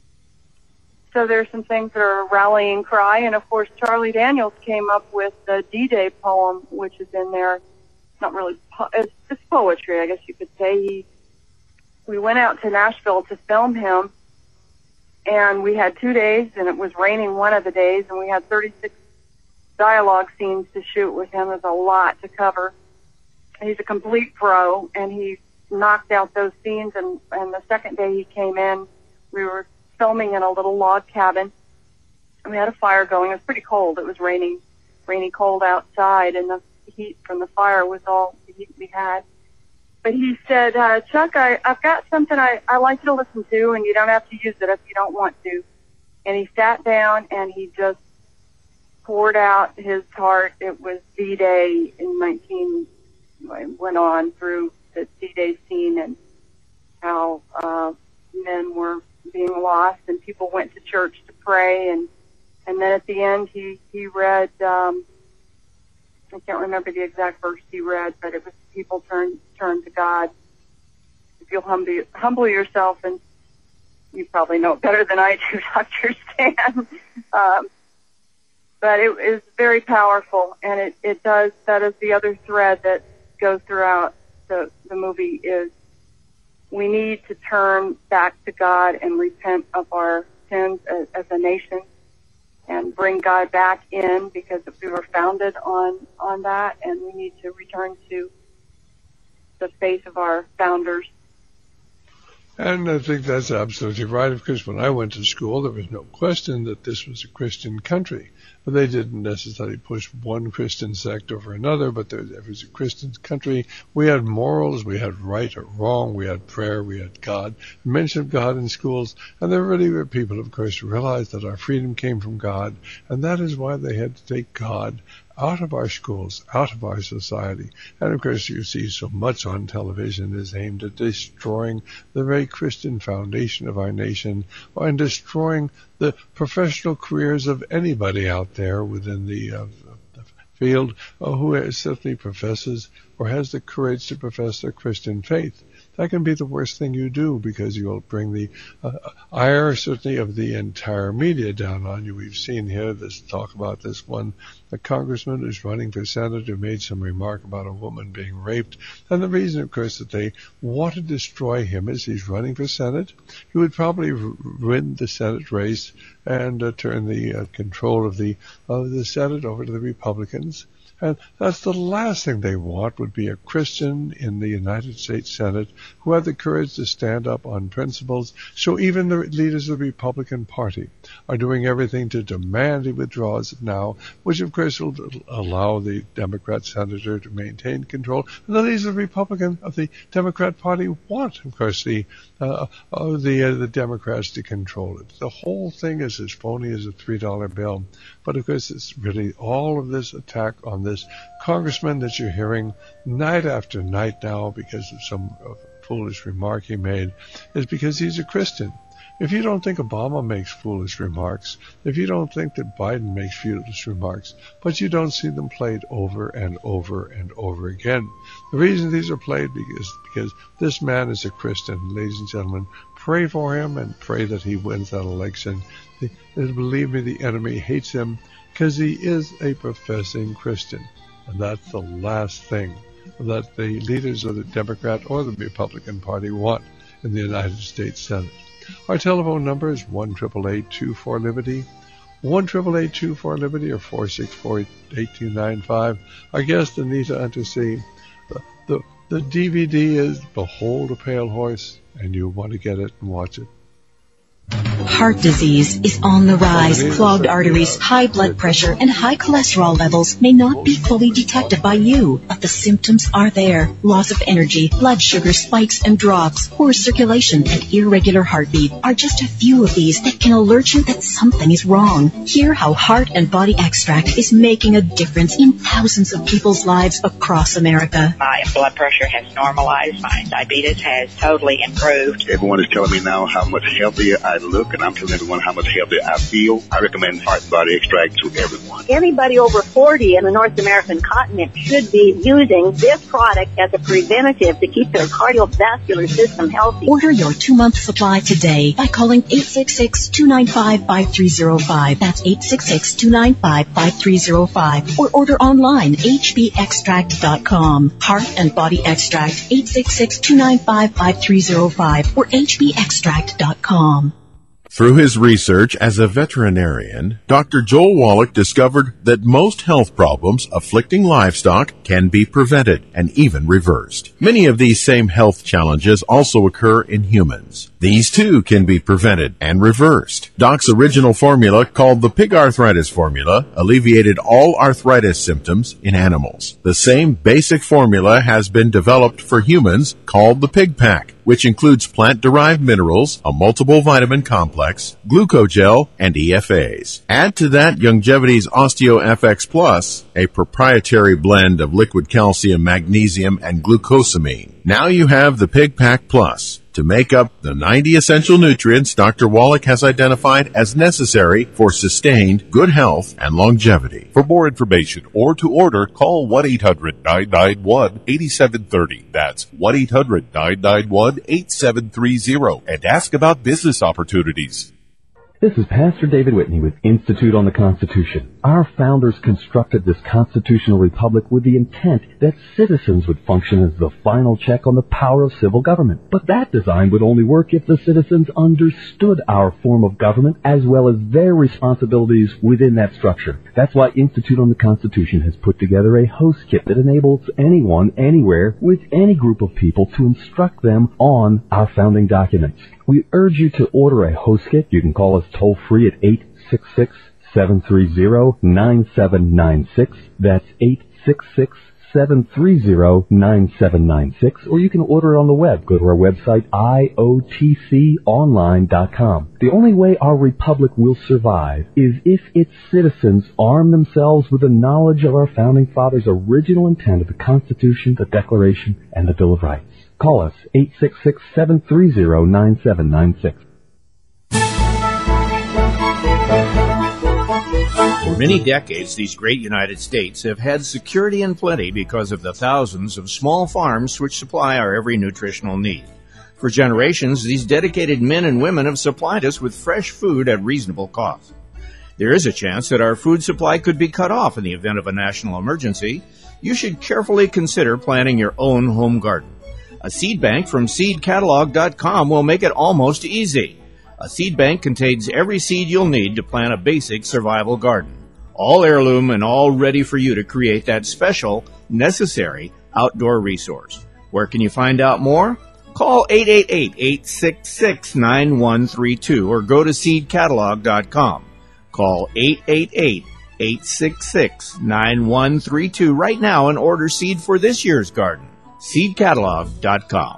So there's some things that are a rallying cry, and of course Charlie Daniels came up with the D-Day poem, which is in there. It's not really, it's poetry, I guess you could say. We went out to Nashville to film him, and we had 2 days, and it was raining one of the days, and we had 36 dialogue scenes to shoot with him. There's a lot to cover. He's a complete pro, and he knocked out those scenes, and the second day he came in, we were filming in a little log cabin, and we had a fire going. It was pretty cold. It was rainy cold outside, and the heat from the fire was all the heat we had. But he said, Chuck, I've got something I like you to listen to, and you don't have to use it if you don't want to. And he sat down, and he just poured out his heart. It was D-Day in went on through the D-Day scene and how men were being lost, and people went to church to pray, and then at the end he read, I can't remember the exact verse he read, but it was people turn to God. If you'll humble yourself, and you probably know it better than I do, Dr. Stan. But it is very powerful, and it does, that is the other thread that goes throughout the movie, is we need to turn back to God and repent of our sins as a nation and bring God back in, because we were founded on that, and we need to return to the faith of our founders. And I think that's absolutely right. Of course, when I went to school, there was no question that this was a Christian country. But they didn't necessarily push one Christian sect over another, but it was a Christian country. We had morals, we had right or wrong, we had prayer, we had God, mention of God in schools, and there really were people, of course, who realized that our freedom came from God, and that is why they had to take God out of our schools, out of our society. And of course, you see so much on television is aimed at destroying the very Christian foundation of our nation, and destroying the professional careers of anybody out there within the field who certainly professes or has the courage to profess their Christian faith. That can be the worst thing you do, because you'll bring the ire, certainly, of the entire media down on you. We've seen here this talk about this one, the congressman who's running for Senate who made some remark about a woman being raped. And the reason, of course, that they want to destroy him is he's running for Senate. He would probably win the Senate race and turn the control of the Senate over to the Republicans. And that's the last thing they want, would be a Christian in the United States Senate who had the courage to stand up on principles. So even the leaders of the Republican Party are doing everything to demand he withdraws it now, which of course will allow the Democrat senator to maintain control. And the leaders of the Democrat Party want, of course, the Democrats to control it. The whole thing is as phony as a $3 bill. But of course, it's really all of this attack on this congressman that you're hearing night after night now because of some foolish remark he made, is because he's a Christian. If you don't think Obama makes foolish remarks, if you don't think that Biden makes foolish remarks, but you don't see them played over and over and over again. The reason these are played is because this man is a Christian. Ladies and gentlemen, pray for him and pray that he wins that election. Believe me, the enemy hates him because he is a professing Christian. And that's the last thing that the leaders of the Democrat or the Republican Party want in the United States Senate. Our telephone number is 1-888-24-LIBERTY, 1-888-24-LIBERTY, or 464-8295. Our guest, Anita Untersee. The DVD is Behold a Pale Horse, and you want to get it and watch it. Heart disease is on the rise. Clogged arteries, high blood pressure, and high cholesterol levels may not be fully detected by you, but the symptoms are there. Loss of energy, blood sugar spikes and drops, poor circulation, and irregular heartbeat are just a few of these that can alert you that something is wrong. Hear how Heart and Body Extract is making a difference in thousands of people's lives across America. My blood pressure has normalized. My diabetes has totally improved. Everyone is telling me now how much healthier I look, and I'm telling everyone how much healthier I feel. I recommend Heart and Body Extract to everyone. Anybody over 40 in the North American continent should be using this product as a preventative to keep their cardiovascular system healthy. Order your 2-month supply today by calling 866-295-5305. That's 866-295-5305. Or order online, hbextract.com. Heart and Body Extract, 866-295-5305 or hbextract.com. Through his research as a veterinarian, Dr. Joel Wallach discovered that most health problems afflicting livestock can be prevented and even reversed. Many of these same health challenges also occur in humans. These too can be prevented and reversed. Doc's original formula, called the Pig Arthritis Formula, alleviated all arthritis symptoms in animals. The same basic formula has been developed for humans, called the Pig Pack, which includes plant-derived minerals, a multiple vitamin complex, glucogel, and EFAs. Add to that Youngevity's OsteoFX Plus, a proprietary blend of liquid calcium, magnesium, and glucosamine. Now you have the Pig Pack Plus to make up the 90 essential nutrients Dr. Wallach has identified as necessary for sustained good health and longevity. For more information or to order, call 1-800-991-8730. That's 1-800-991-8730 and ask about business opportunities. This is Pastor David Whitney with Institute on the Constitution. Our founders constructed this constitutional republic with the intent that citizens would function as the final check on the power of civil government. But that design would only work if the citizens understood our form of government as well as their responsibilities within that structure. That's why Institute on the Constitution has put together a host kit that enables anyone, anywhere, with any group of people to instruct them on our founding documents. We urge you to order a host kit. You can call us toll-free at 866-730-9796. That's 866-730-9796. Or you can order it on the web. Go to our website, iotconline.com. The only way our republic will survive is if its citizens arm themselves with the knowledge of our founding fathers' original intent of the Constitution, the Declaration, and the Bill of Rights. Call us, 866-730-9796. For many decades, these great United States have had security and plenty because of the thousands of small farms which supply our every nutritional need. For generations, these dedicated men and women have supplied us with fresh food at reasonable cost. There is a chance that our food supply could be cut off in the event of a national emergency. You should carefully consider planting your own home garden. A seed bank from seedcatalog.com will make it almost easy. A seed bank contains every seed you'll need to plant a basic survival garden. All heirloom and all ready for you to create that special, necessary outdoor resource. Where can you find out more? Call 888-866-9132 or go to seedcatalog.com. Call 888-866-9132 right now and order seed for this year's garden. seedcatalog.com.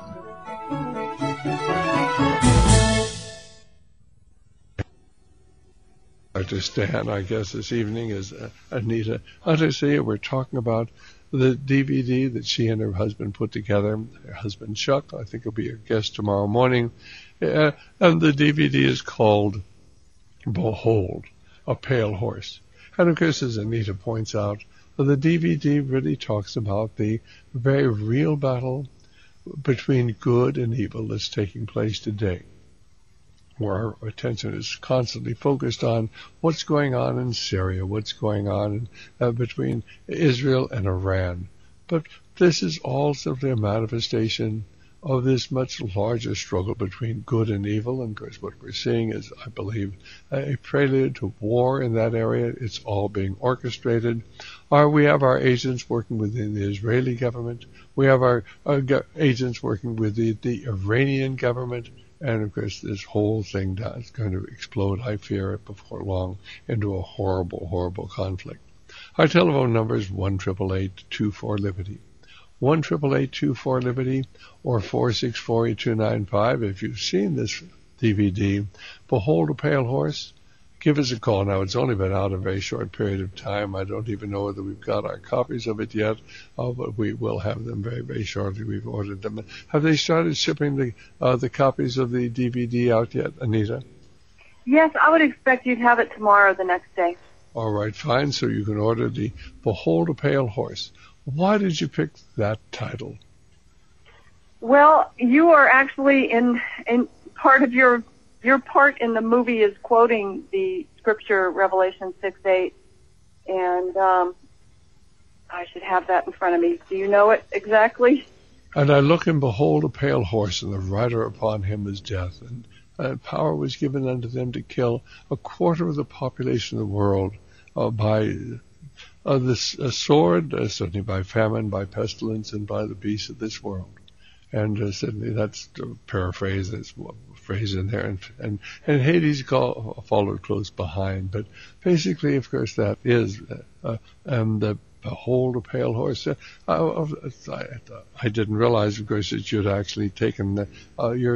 Dr. Stan, I guess this evening is Anita Undersea. We're talking about the DVD that she and her husband put together. Her husband, Chuck, I think will be your guest tomorrow morning. And the DVD is called Behold, a Pale Horse. And of course, as Anita points out, the DVD really talks about the very real battle between good and evil that's taking place today, where our attention is constantly focused on what's going on in Syria, what's going on between Israel and Iran. But this is all simply a manifestation of this much larger struggle between good and evil. And of course, what we're seeing is, I believe, a prelude to war in that area. It's all being orchestrated. We have our agents working within the Israeli government. We have our agents working with the Iranian government. And of course, this whole thing is going to explode, I fear it, before long, into a horrible, horrible conflict. Our telephone number is 1-888-24-LIBERTY. 1-888-24-LIBERTY or 464-8295. If you've seen this DVD, Behold a Pale Horse, give us a call. Now, it's only been out a very short period of time. I don't even know whether we've got our copies of it yet, but we will have them very, very shortly. We've ordered them. Have they started shipping the copies of the DVD out yet, Anita? Yes, I would expect you'd have it tomorrow or the next day. All right, fine. So you can order the Behold a Pale Horse. Why did you pick that title? Well, you are actually in part of your part in the movie is quoting the scripture Revelation 6:8, and I should have that in front of me. Do you know it exactly? And I look and behold a pale horse, and the rider upon him is death, and power was given unto them to kill a quarter of the population of the world by this sword, certainly by famine, by pestilence, and by the beasts of this world. And certainly that's to paraphrase, there's a phrase in there, and Hades followed close behind. But basically, of course, that is the Behold a Pale Horse. I didn't realize, of course, that you'd actually taken your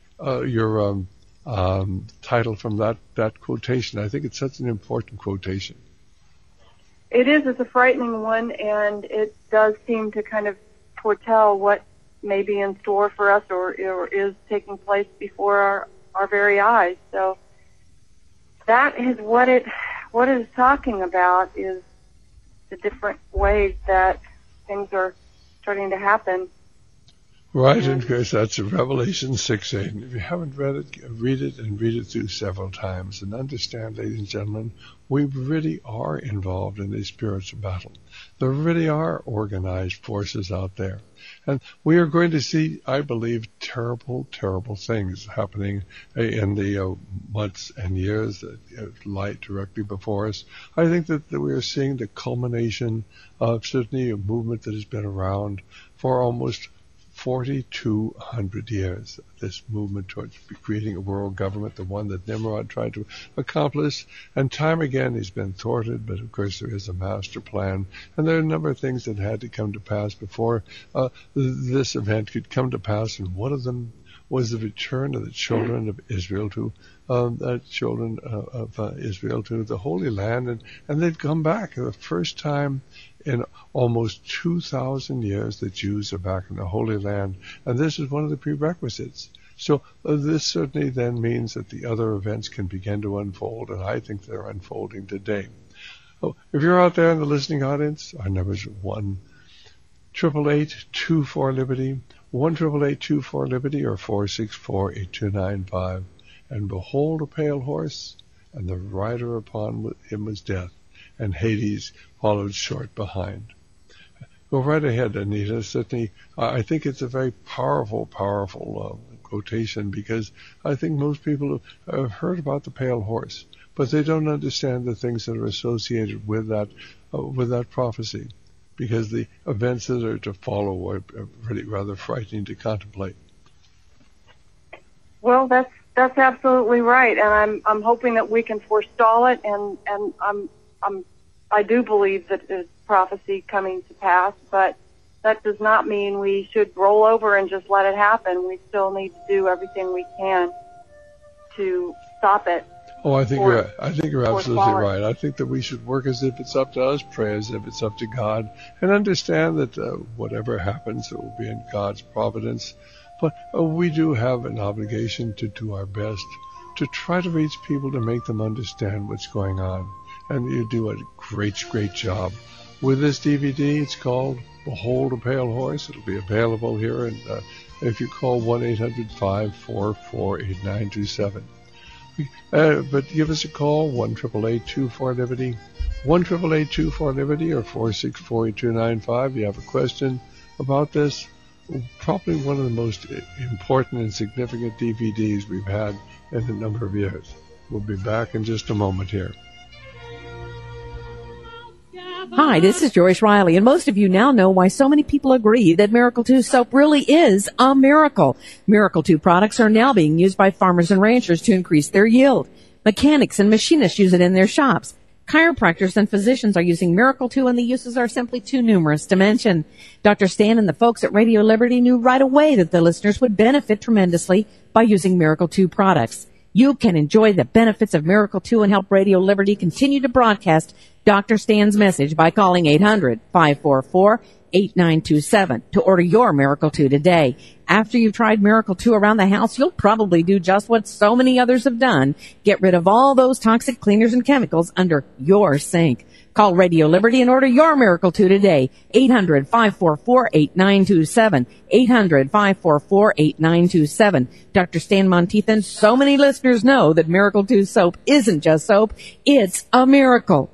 title from that quotation. I think it's such an important quotation. It is. It's a frightening one, and it does seem to kind of foretell what may be in store for us or is taking place before our very eyes. So that is what it is talking about, is the different ways that things are starting to happen. Right, and of course that's Revelation 6:8. And if you haven't read it, read it and read it through several times and understand, ladies and gentlemen, we really are involved in a spiritual battle. There really are organized forces out there. And we are going to see, I believe, terrible, terrible things happening in the months and years that lie directly before us. I think that we are seeing the culmination of certainly a movement that has been around for almost 4,200 years, this movement towards creating a world government, the one that Nimrod tried to accomplish. And time again he's been thwarted, but of course there is a master plan. And there are a number of things that had to come to pass before this event could come to pass. And one of them was the return of the children of Israel to Israel to the Holy Land. And they've come back for the first time in almost 2,000 years. The Jews are back in the Holy Land, and this is one of the prerequisites. So this certainly then means that the other events can begin to unfold, and I think they're unfolding today. Oh, if you're out there in the listening audience, our numbers are 1-888-24-LIBERTY, 1-888-24-LIBERTY, or 464-8295. And behold a pale horse, and the rider upon him was death, and Hades followed short behind. Go right ahead, Anita. Certainly, I think it's a very powerful quotation, because I think most people have heard about the pale horse, but they don't understand the things that are associated with that prophecy, because the events that are to follow are really rather frightening to contemplate. Well, that's absolutely right, and I'm hoping that we can forestall it, and I do believe that there's prophecy coming to pass, but that does not mean we should roll over and just let it happen. We still need to do everything we can to stop it. Oh, I think you're absolutely right. I think that we should work as if it's up to us, pray as if it's up to God, and understand that whatever happens, it will be in God's providence. But we do have an obligation to do our best to try to reach people, to make them understand what's going on. And you do a great job with this DVD. It's called Behold a Pale Horse. It'll be available here, and if you call 1-800-544-8927. But give us a call, 1-888-24-LIBERTY, 1-888-24-LIBERTY, or 464-8295. You have a question about this, probably one of the most important and significant DVDs we've had in a number of years. We'll be back in just a moment here. Hi, this is Joyce Riley, and most of you now know why so many people agree that Miracle 2 soap really is a miracle. Miracle 2 products are now being used by farmers and ranchers to increase their yield. Mechanics and machinists use it in their shops. Chiropractors and physicians are using Miracle 2, and the uses are simply too numerous to mention. Dr. Stan and the folks at Radio Liberty knew right away that the listeners would benefit tremendously by using Miracle 2 products. You can enjoy the benefits of Miracle 2 and help Radio Liberty continue to broadcast Dr. Stan's message by calling 800-544-8927 to order your Miracle 2 today. After you've tried Miracle 2 around the house, you'll probably do just what so many others have done. Get rid of all those toxic cleaners and chemicals under your sink. Call Radio Liberty and order your Miracle 2 today. 800-544-8927. 800-544-8927. Dr. Stan Monteith and so many listeners know that Miracle 2 soap isn't just soap. It's a miracle.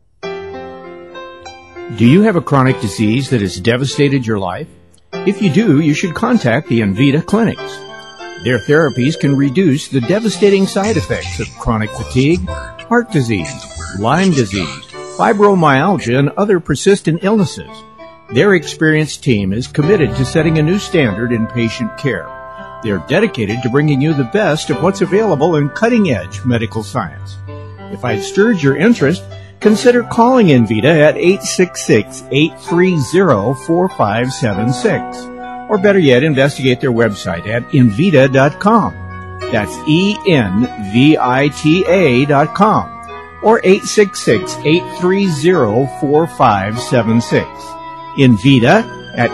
Do you have a chronic disease that has devastated your life? If you do, you should contact the Envita clinics. Their therapies can reduce the devastating side effects of chronic fatigue, heart disease, Lyme disease, fibromyalgia, and other persistent illnesses. Their experienced team is committed to setting a new standard in patient care. They're dedicated to bringing you the best of what's available in cutting-edge medical science. If I've stirred your interest, consider calling Envita at 866-830-4576. Or better yet, investigate their website at Envita.com. That's ENVITA.com. Or 866-830-4576. Envita at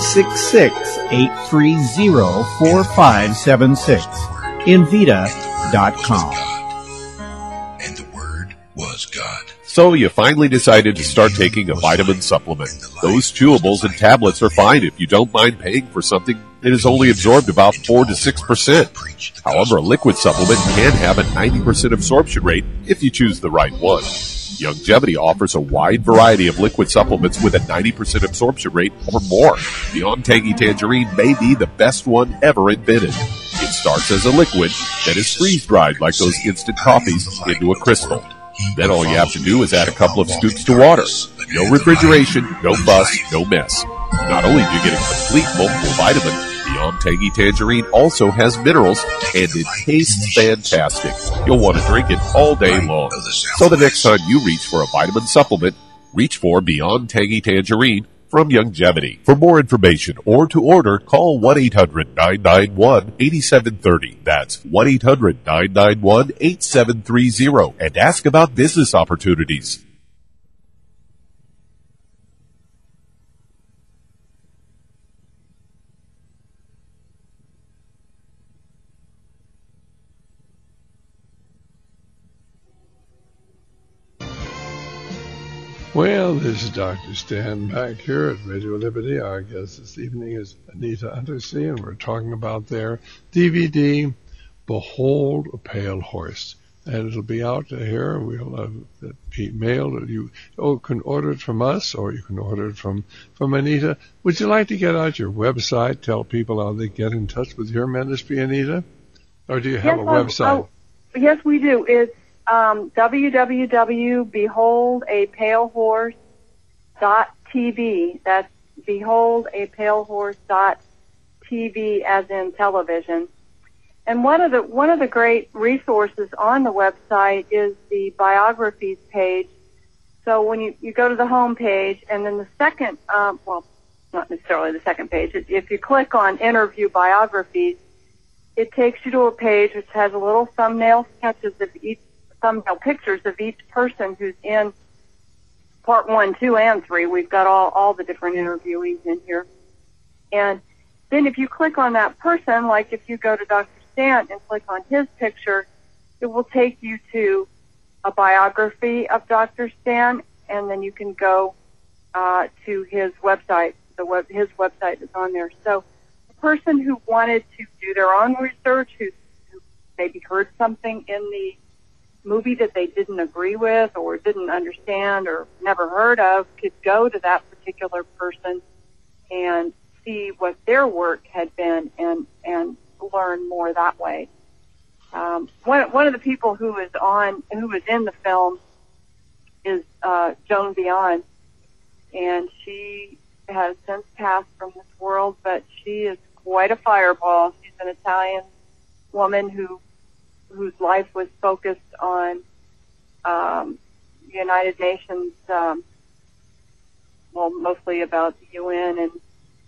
866-830-4576. Envita.com. And the Word was God. So you finally decided to start taking a vitamin supplement. Those chewables and tablets are fine if you don't mind paying for something that is only absorbed about 4 to 6%. However, a liquid supplement can have a 90% absorption rate if you choose the right one. Youngevity offers a wide variety of liquid supplements with a 90% absorption rate or more. Beyond Tangy Tangerine may be the best one ever invented. It starts as a liquid, then is freeze-dried like those instant coffees into a crystal. Then all you have to do is add a couple of scoops to water. No refrigeration, no fuss, no mess. Not only do you get a complete multiple vitamin, Beyond Tangy Tangerine also has minerals, and it tastes fantastic. You'll want to drink it all day long. So the next time you reach for a vitamin supplement, reach for Beyond Tangy Tangerine from Youngevity. For more information or to order, call 1-800-991-8730. That's 1-800-991-8730 and ask about business opportunities. Well, this is Dr. Stan back here at Radio Liberty. Our guest this evening is Anita Undersea, and we're talking about their DVD, Behold a Pale Horse. And it'll be out here. We'll have it mailed. You can order it from us, or you can order it from Anita. Would you like to get out your website, tell people how they get in touch with your ministry, Anita? Or do you have a website? Yes, we do. It's www.beholdapalehorse.tv. That's beholdapalehorse.tv as in television. And one of the great resources on the website is the biographies page. So when you go to the home page, and then the second, well, not necessarily the second page, if you click on interview biographies, it takes you to a page which has a little thumbnail pictures of each person who's in part 1, 2, and 3. We've got all the different interviewees in here. And then if you click on that person, like if you go to Dr. Stan and click on his picture, it will take you to a biography of Dr. Stan, and then you can go to his website. His website is on there. So a person who wanted to do their own research, who maybe heard something in the movie that they didn't agree with or didn't understand or never heard of, could go to that particular person and see what their work had been and learn more that way. One of the people who was in the film is Joan Beyond, and she has since passed from this world, but she is quite a fireball. She's an Italian woman whose life was focused on the United Nations, mostly about the UN and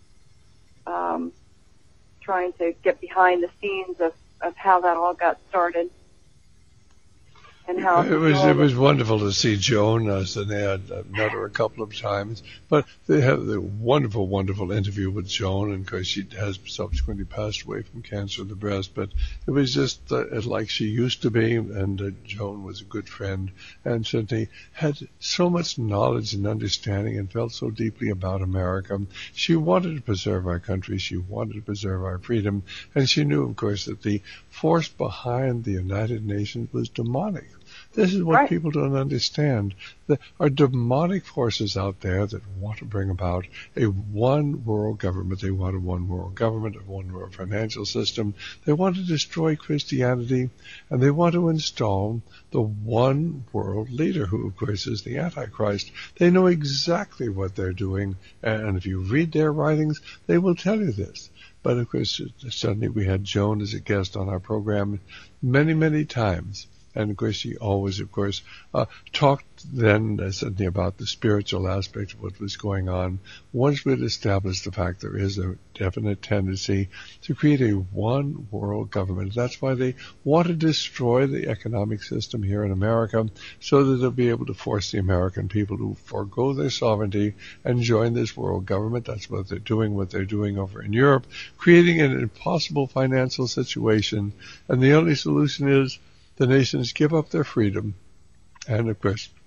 trying to get behind the scenes of how that all got started. And how it was wonderful to see Joan. I had met her a couple of times, but they had a wonderful interview with Joan, and of course she has subsequently passed away from cancer of the breast. But it was just like she used to be, and Joan was a good friend, and certainly had so much knowledge and understanding, and felt so deeply about America. She wanted to preserve our country. She wanted to preserve our freedom, and she knew, of course, that the force behind the United Nations was demonic. This is what people don't understand. There are demonic forces out there that want to bring about a one world government. They want a one world government, a one world financial system. They want to destroy Christianity, and they want to install the one world leader, who, of course, is the Antichrist. They know exactly what they're doing, and if you read their writings, they will tell you this. But, of course, suddenly we had Joan as a guest on our program many, many times. And, of course, she always, talked then certainly about the spiritual aspect of what was going on. Once we had established the fact there is a definite tendency to create a one world government. That's why they want to destroy the economic system here in America, so that they'll be able to force the American people to forego their sovereignty and join this world government. That's what they're doing over in Europe, creating an impossible financial situation. And the only solution is the nations give up their freedom and, of course,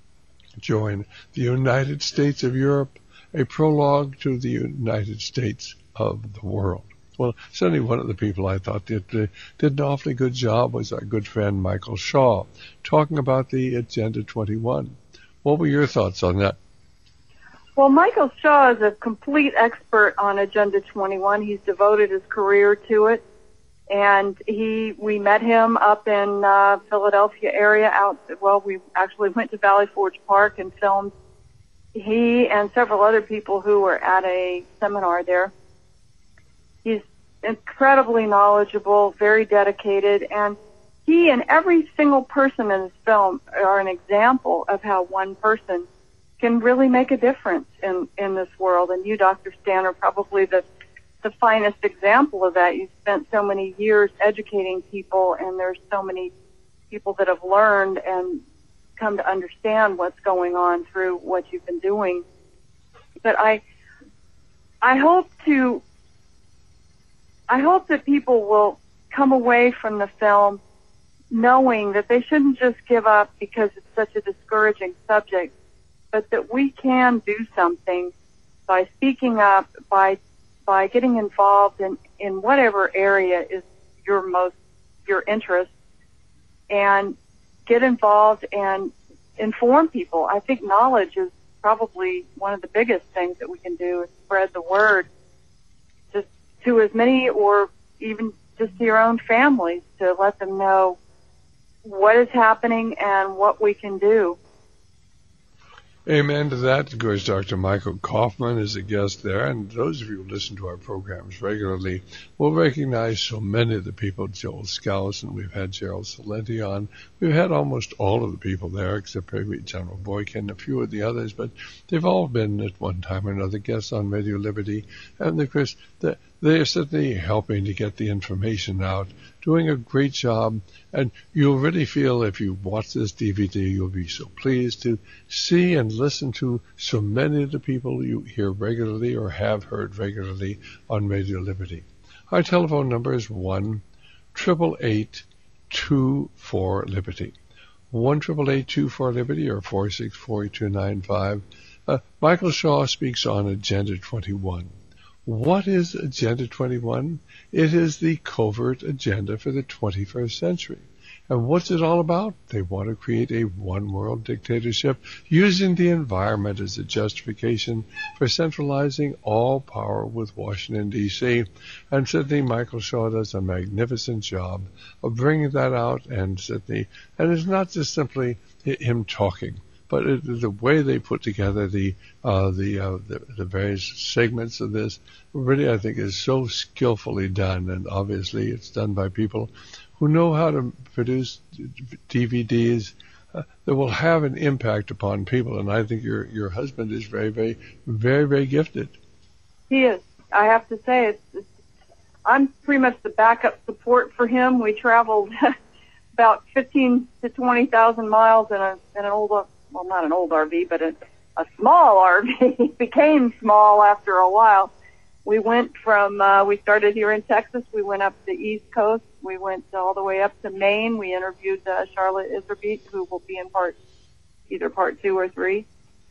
join the United States of Europe, a prologue to the United States of the world. Well, certainly one of the people I thought did an awfully good job was our good friend Michael Shaw, talking about the Agenda 21. What were your thoughts on that? Well, Michael Shaw is a complete expert on Agenda 21. He's devoted his career to it. And we met him up in Philadelphia area we actually went to Valley Forge Park and filmed he and several other people who were at a seminar there. He's incredibly knowledgeable, very dedicated, and he and every single person in this film are an example of how one person can really make a difference in this world. And you, Dr. Stan, are probably the finest example of that. You've spent so many years educating people, and there's so many people that have learned and come to understand what's going on through what you've been doing. But I hope that people will come away from the film knowing that they shouldn't just give up because it's such a discouraging subject, but that we can do something by speaking up, by getting involved in whatever area is your interest, and get involved and inform people. I think knowledge is probably one of the biggest things that we can do, is spread the word just to as many, or even just to your own families, to let them know what is happening and what we can do. Amen to that. Of course, Dr. Michael Kaufman is a guest there, and those of you who listen to our programs regularly will recognize so many of the people. Joel Skousen, we've had Gerald Salenti on. We've had almost all of the people there, except maybe General Boykin, a few of the others, but they've all been at one time or another guests on Radio Liberty. And of course, they are certainly helping to get the information out, doing a great job. And you'll really feel, if you watch this DVD, you'll be so pleased to see and listen to so many of the people you hear regularly or have heard regularly on Radio Liberty. Our telephone number is 1-888-24-LIBERTY. 1-888-24-LIBERTY or 464-8295. Michael Shaw speaks on Agenda 21. What is Agenda 21? It is the covert agenda for the 21st century. And what's it all about? They want to create a one-world dictatorship using the environment as a justification for centralizing all power with Washington, D.C. And certainly Michael Shaw does a magnificent job of bringing that out, and it's not just simply him talking, but the way they put together the various segments of this really, I think, is so skillfully done, and obviously it's done by people who know how to produce DVDs that will have an impact upon people. And I think your husband is very, very, very, very gifted. He is. I have to say, I'm pretty much the backup support for him. We traveled about 15 to 20,000 miles in an old, well, not an old RV, but a small RV. It became small after a while. We went we started here in Texas. We went up the East Coast. We went all the way up to Maine. We interviewed Charlotte Iserbeat, who will be in either part 2 or 3.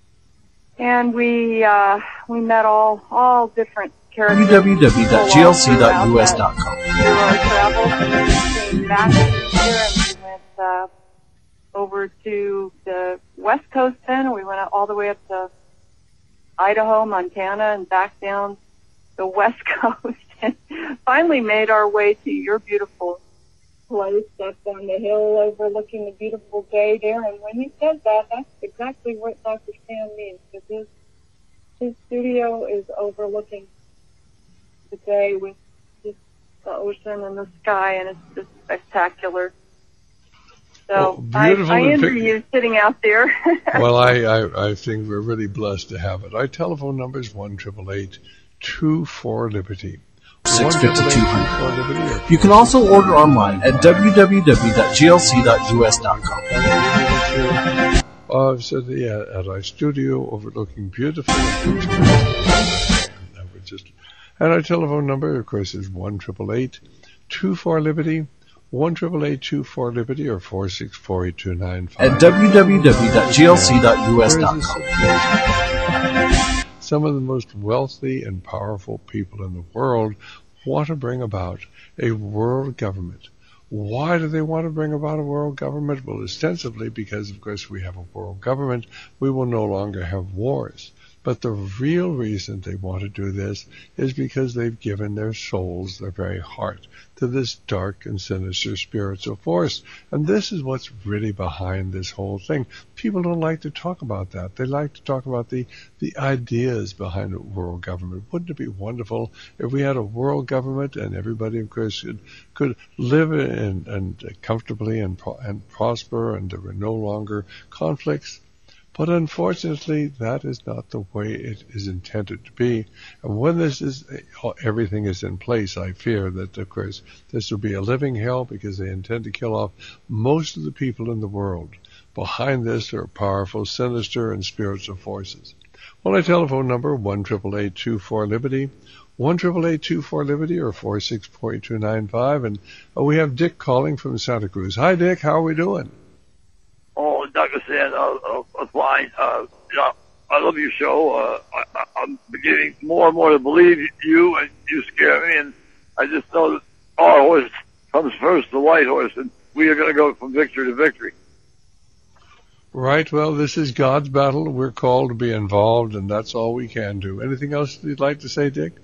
And we met all different characters. www.glc.us.com. Through our travels, and then we came back here and we went over to the West Coast then, and we went all the way up to Idaho, Montana, and back down the West Coast, and finally made our way to your beautiful place up on the hill overlooking the beautiful bay there. And when he said that, that's exactly what Dr. Stan means, because his studio is overlooking the bay with just the ocean and the sky, and it's just spectacular. So I envy you sitting out there. Well, I think we're really blessed to have it. Our telephone number is 1-888-24-LIBERTY. 652-200. You can also order online at www.glc.us.com. Certainly at our studio overlooking beautiful and our telephone number, of course, is 1-888-24-LIBERTY. 1-888-24-LIBERTY or 464-8295. At www.glc.us.com. Some of the most wealthy and powerful people in the world want to bring about a world government. Why do they want to bring about a world government? Well, ostensibly because, of course, we have a world government, we will no longer have wars. But the real reason they want to do this is because they've given their souls, their very heart, to this dark and sinister spiritual force. And this is what's really behind this whole thing. People don't like to talk about that. They like to talk about the ideas behind a world government. Wouldn't it be wonderful if we had a world government and everybody, of course, could live and comfortably and prosper, and there were no longer conflicts? But unfortunately, that is not the way it is intended to be. And when everything is in place, I fear that, of course, this will be a living hell because they intend to kill off most of the people in the world. Behind this are powerful, sinister, and spiritual forces. Well, my telephone number, 1-888-24-LIBERTY, 1-888-24-LIBERTY or 464-8295. And we have Dick calling from Santa Cruz. Hi, Dick. How are we doing? Oh, Dr. Sand, fine. I love your show. I'm beginning more and more to believe you, and you scare me, and I just know that our horse comes first, the white horse, and we are going to go from victory to victory. Right. Well, this is God's battle. We're called to be involved, and that's all we can do. Anything else you'd like to say, Dick?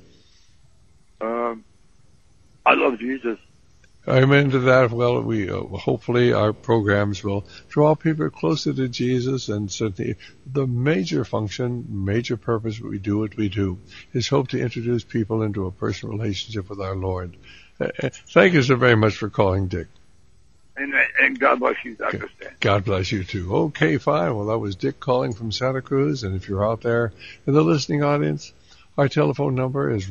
I love Jesus. Amen to that. Well, we hopefully our programs will draw people closer to Jesus, and certainly the major function, major purpose we do is hope to introduce people into a personal relationship with our Lord. Thank you so very much for calling, Dick. And God bless you, Dr. Stan. God bless you too. Okay, fine. Well, that was Dick calling from Santa Cruz, and if you're out there in the listening audience, our telephone number is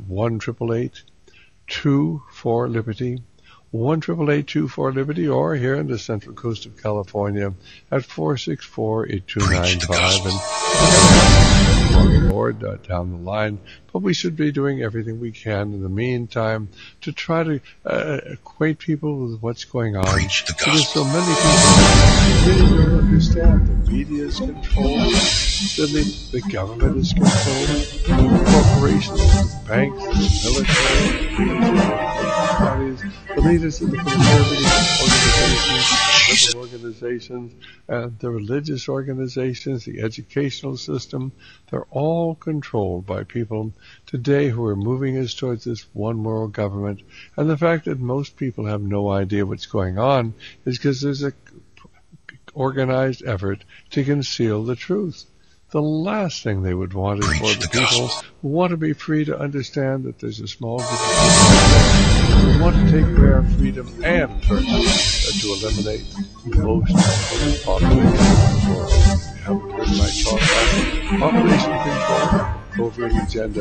1-888-24-LIBERTY. 1-888-24-LIBERTY, or here in the Central Coast of California at 464-8295. And Lord, down the line. But we should be doing everything we can in the meantime to try to acquaint people with what's going on. Because so many people really don't understand. The media is controlled. The government is controlled. The corporations, the banks, the military, the leaders of the conservative organizations, the religious organizations, the educational system, they're all controlled by people today who are moving us towards this one world government. And the fact that most people have no idea what's going on is because there's an organized effort to conceal the truth. The last thing they would want is for the people who want to be free to understand that there's a small group of people who want to take away our freedom and to eliminate most of the population of the world. You haven't heard my talk about population control, covert agenda.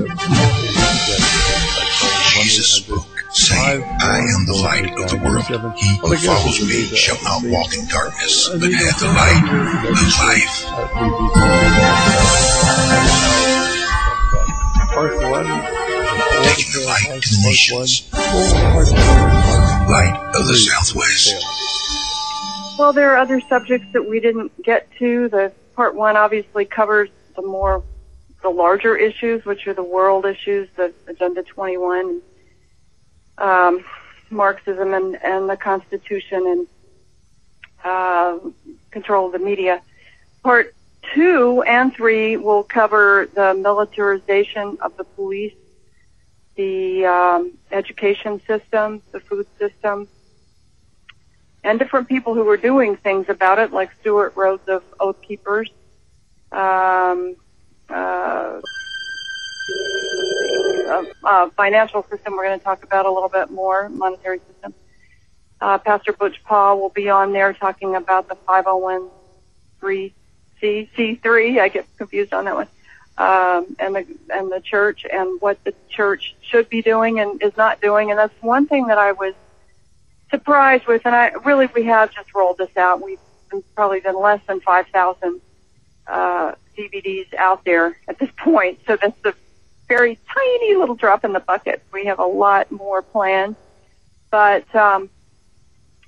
Jesus spoke, saying, I am the light of the world. He who follows me shall not walk in darkness, but have the light of life. Part 1. Taking the light to the nations. Light of the Southwest. Well, there are other subjects that we didn't get to. The Part 1 obviously covers the larger issues, which are the world issues, the Agenda 21, Marxism and the Constitution and control of the media. Part 2 and 3 will cover the militarization of the police, the education system, the food system, and different people who were doing things about it, like Stuart Rhodes of Oath Keepers, financial system we're going to talk about a little bit more, monetary system. Pastor Butch Paul will be on there talking about the 501c3, I get confused on that one, and the church and what the church should be doing and is not doing. And that's one thing that I was surprised with, and we have just rolled this out. We've probably done less than 5,000 DVDs out there at this point, so that's a very tiny little drop in the bucket. We have a lot more planned, but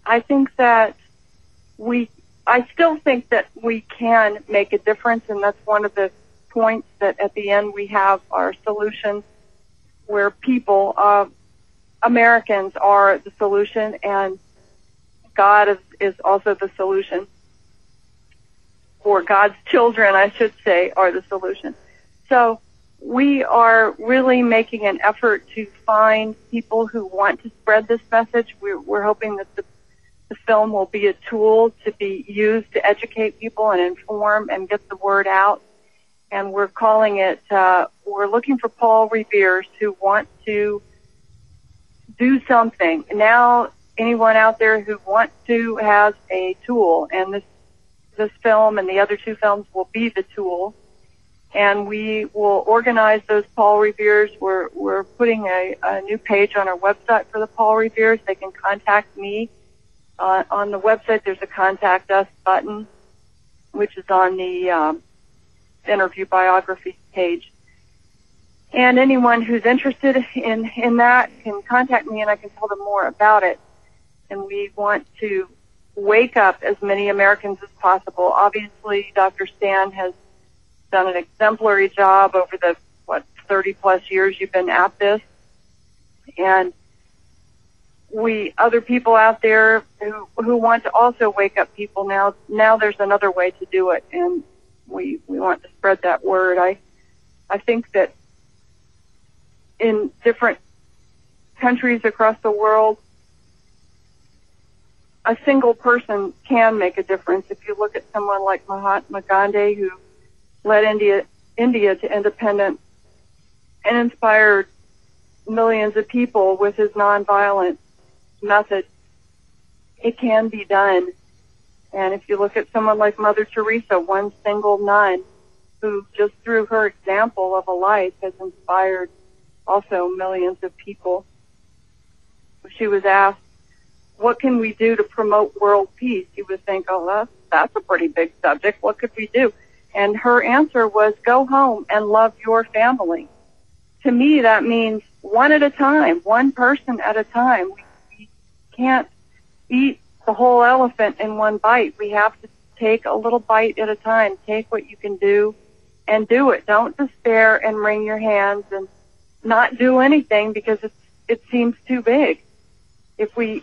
I think that I still think that we can make a difference, and that's one of the points that at the end we have our solutions where people, Americans are the solution, and God is also the solution. Or God's children, I should say, are the solution. So we are really making an effort to find people who want to spread this message. We're hoping that the film will be a tool to be used to educate people and inform and get the word out. And we're calling it, we're looking for Paul Reveres who want to do something. Now, anyone out there who wants to has a tool, and this film and the other two films will be the tool. And we will organize those Paul Reveres. We're putting a new page on our website for the Paul Reveres. They can contact me. On the website, there's a Contact Us button, which is on the interview biography page. And anyone who's interested in that can contact me, and I can tell them more about it. And we want to wake up as many Americans as possible. Obviously, Dr. Stan has done an exemplary job over the, 30-plus years you've been at this. And other people out there who want to also wake up people now there's another way to do it, and we want to spread that word. I think that in different countries across the world, a single person can make a difference. If you look at someone like Mahatma Gandhi, who led India to independence and inspired millions of people with his nonviolent method, it can be done. And if you look at someone like Mother Teresa, one single nun who just through her example of a life has inspired also millions of people. She was asked, what can we do to promote world peace? You would think, oh, that's a pretty big subject. What could we do? And her answer was, go home and love your family. To me, that means one at a time, one person at a time. We can't eat the whole elephant in one bite. We have to take a little bite at a time. Take what you can do and do it. Don't despair and wring your hands and not do anything because it seems too big. If we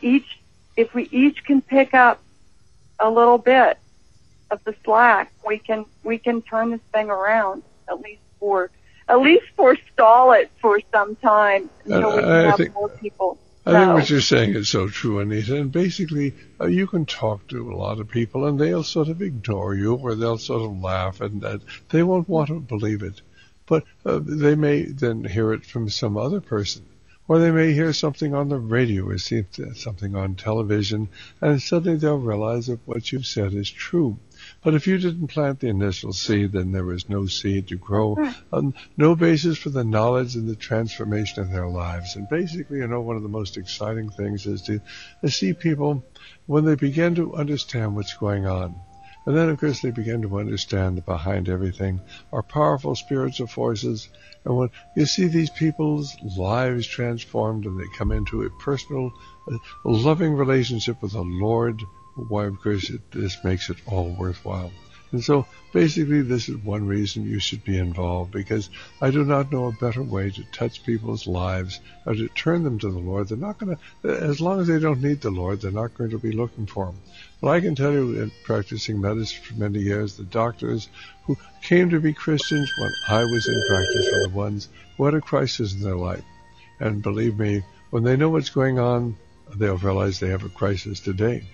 each can pick up a little bit of the slack, we can turn this thing around, at least forestall it for some time until we can have more people. I think what you're saying is so true, Anita. And basically, you can talk to a lot of people, and they'll sort of ignore you, or they'll sort of laugh, and they won't want to believe it. But they may then hear it from some other person, or they may hear something on the radio or see something on television, and suddenly they'll realize that what you've said is true. But if you didn't plant the initial seed, then there was no seed to grow, no basis for the knowledge and the transformation of their lives. And basically, one of the most exciting things is to see people when they begin to understand what's going on. And then, of course, they begin to understand that behind everything are powerful spiritual forces. And when you see these people's lives transformed and they come into a personal, loving relationship with the Lord, why, of course, this makes it all worthwhile. And so, basically, this is one reason you should be involved, because I do not know a better way to touch people's lives or to turn them to the Lord. They're not going to, as long as they don't need the Lord, they're not going to be looking for Him. But I can tell you, in practicing medicine for many years, the doctors who came to be Christians when I was in practice were the ones who had a crisis in their life. And believe me, when they know what's going on, they'll realize they have a crisis today.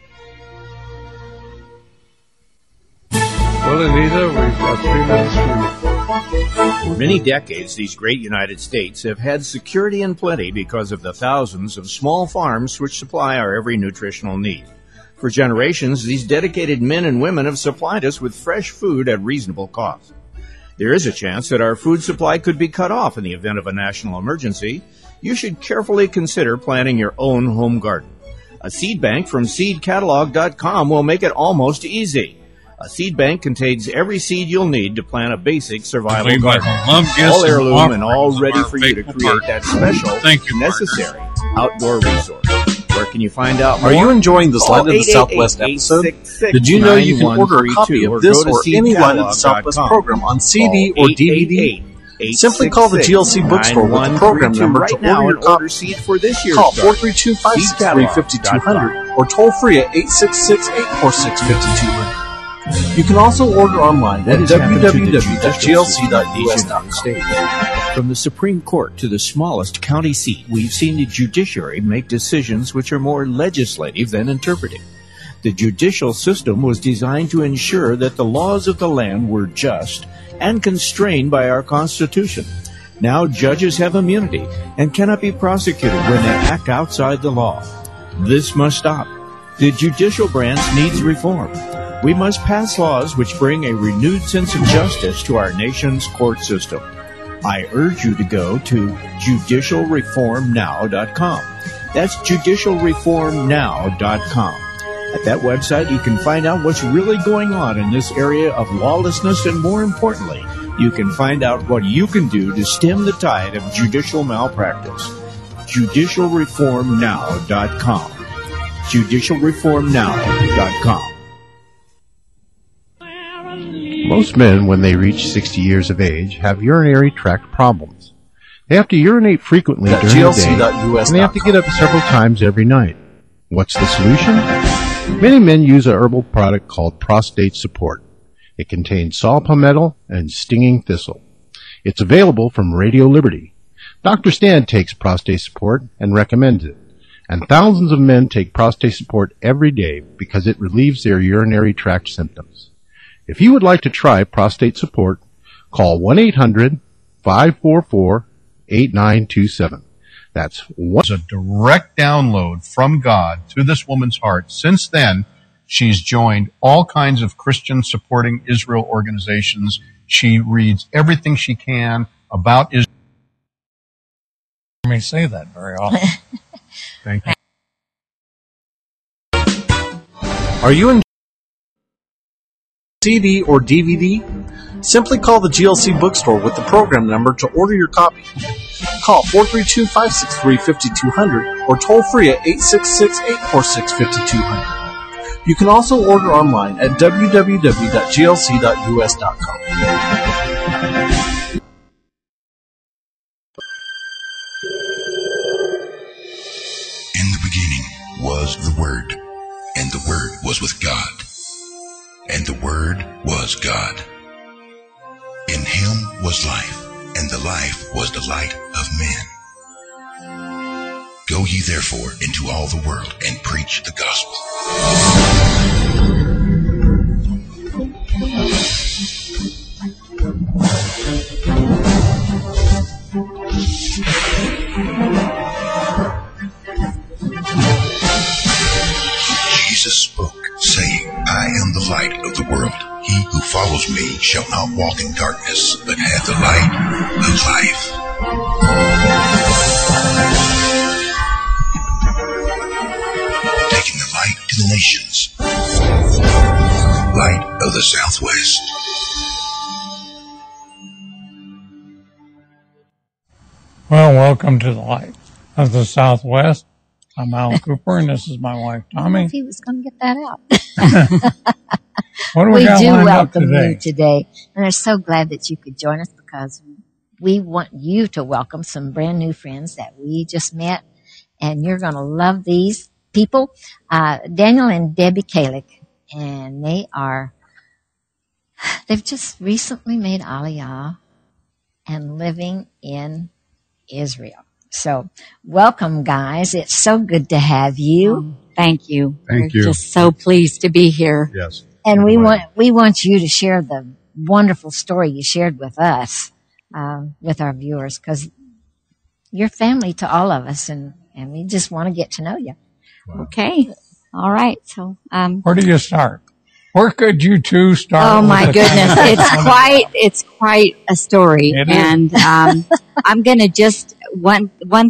Well, Anita, we've got 3 minutes for you. For many decades, these great United States have had security and plenty because of the thousands of small farms which supply our every nutritional need. For generations, these dedicated men and women have supplied us with fresh food at reasonable cost. There is a chance that our food supply could be cut off in the event of a national emergency. You should carefully consider planting your own home garden. A seed bank from seedcatalog.com will make it almost easy. A seed bank contains every seed you'll need to plant a basic survival garden. All heirloom and all ready for you to create that special, necessary outdoor resource. Where can you find out Are more? you enjoying this Call Land of the Southwest episode? 888-866-9132 Did you know you can order a copy or of this go to or any Land of the Southwest ccatalog.com. program on CD Call or DVD? 888-866-9132 Simply call the GLC bookstore with the program number right to now order your and order copy. seed for this year's Call start. 432-563-5200 or toll free at 866-846-5200. You can also order online at www.glc.us.com. From the Supreme Court to the smallest county seat, we've seen the judiciary make decisions which are more legislative than interpretive. The judicial system was designed to ensure that the laws of the land were just and constrained by our Constitution. Now judges have immunity and cannot be prosecuted when they act outside the law. This must stop. The judicial branch needs reform. We must pass laws which bring a renewed sense of justice to our nation's court system. I urge you to go to judicialreformnow.com. That's judicialreformnow.com. At that website, you can find out what's really going on in this area of lawlessness, and more importantly, you can find out what you can do to stem the tide of judicial malpractice. judicialreformnow.com. judicialreformnow.com. Most men, when they reach 60 years of age, have urinary tract problems. They have to urinate frequently during the day, and they have to get up several times every night. What's the solution? Many men use a herbal product called Prostate Support. It contains saw palmetto and stinging thistle. It's available from Radio Liberty. Dr. Stan takes Prostate Support and recommends it. And thousands of men take Prostate Support every day because it relieves their urinary tract symptoms. If you would like to try Prostate Support, call 1-800-544-8927. That's a direct download from God to this woman's heart. Since then, she's joined all kinds of Christian supporting Israel organizations. She reads everything she can about Israel. You may say that very often. Thank you. Are you in CD or DVD? Simply call the GLC bookstore with the program number to order your copy. Call 432-563-5200 or toll free at 866-846-5200. You can also order online at www.glc.us.com. In the beginning was the Word, and the Word was with God, and the Word was God. In him was life, and the life was the light of men. Go ye therefore into all the world and preach the gospel. Jesus spoke, saying, I am the light of the world. He who follows me shall not walk in darkness, but have the light of life. Taking the light to the nations. Light of the Southwest. Well, welcome to the Light of the Southwest. I'm Al Cooper, and this is my wife, Tommy. He was going to get that out. What do we got do lined up welcome today? you today, and we're so glad that you could join us because we want you to welcome some brand new friends that we just met, and you're going to love these people, Daniel and Debbie Kalick, and they've just recently made Aliyah and living in Israel. So, welcome, guys. It's so good to have you. Thank you. Thank We're you. just so pleased to be here. Yes. And we want you to share the wonderful story you shared with us, with our viewers, because you're family to all of us, and we just want to get to know you. Wow. Okay. All right. So, Where do you start? Where could you two start? oh with my the goodness, conversation? it's quite a story, It is. and I'm going to just one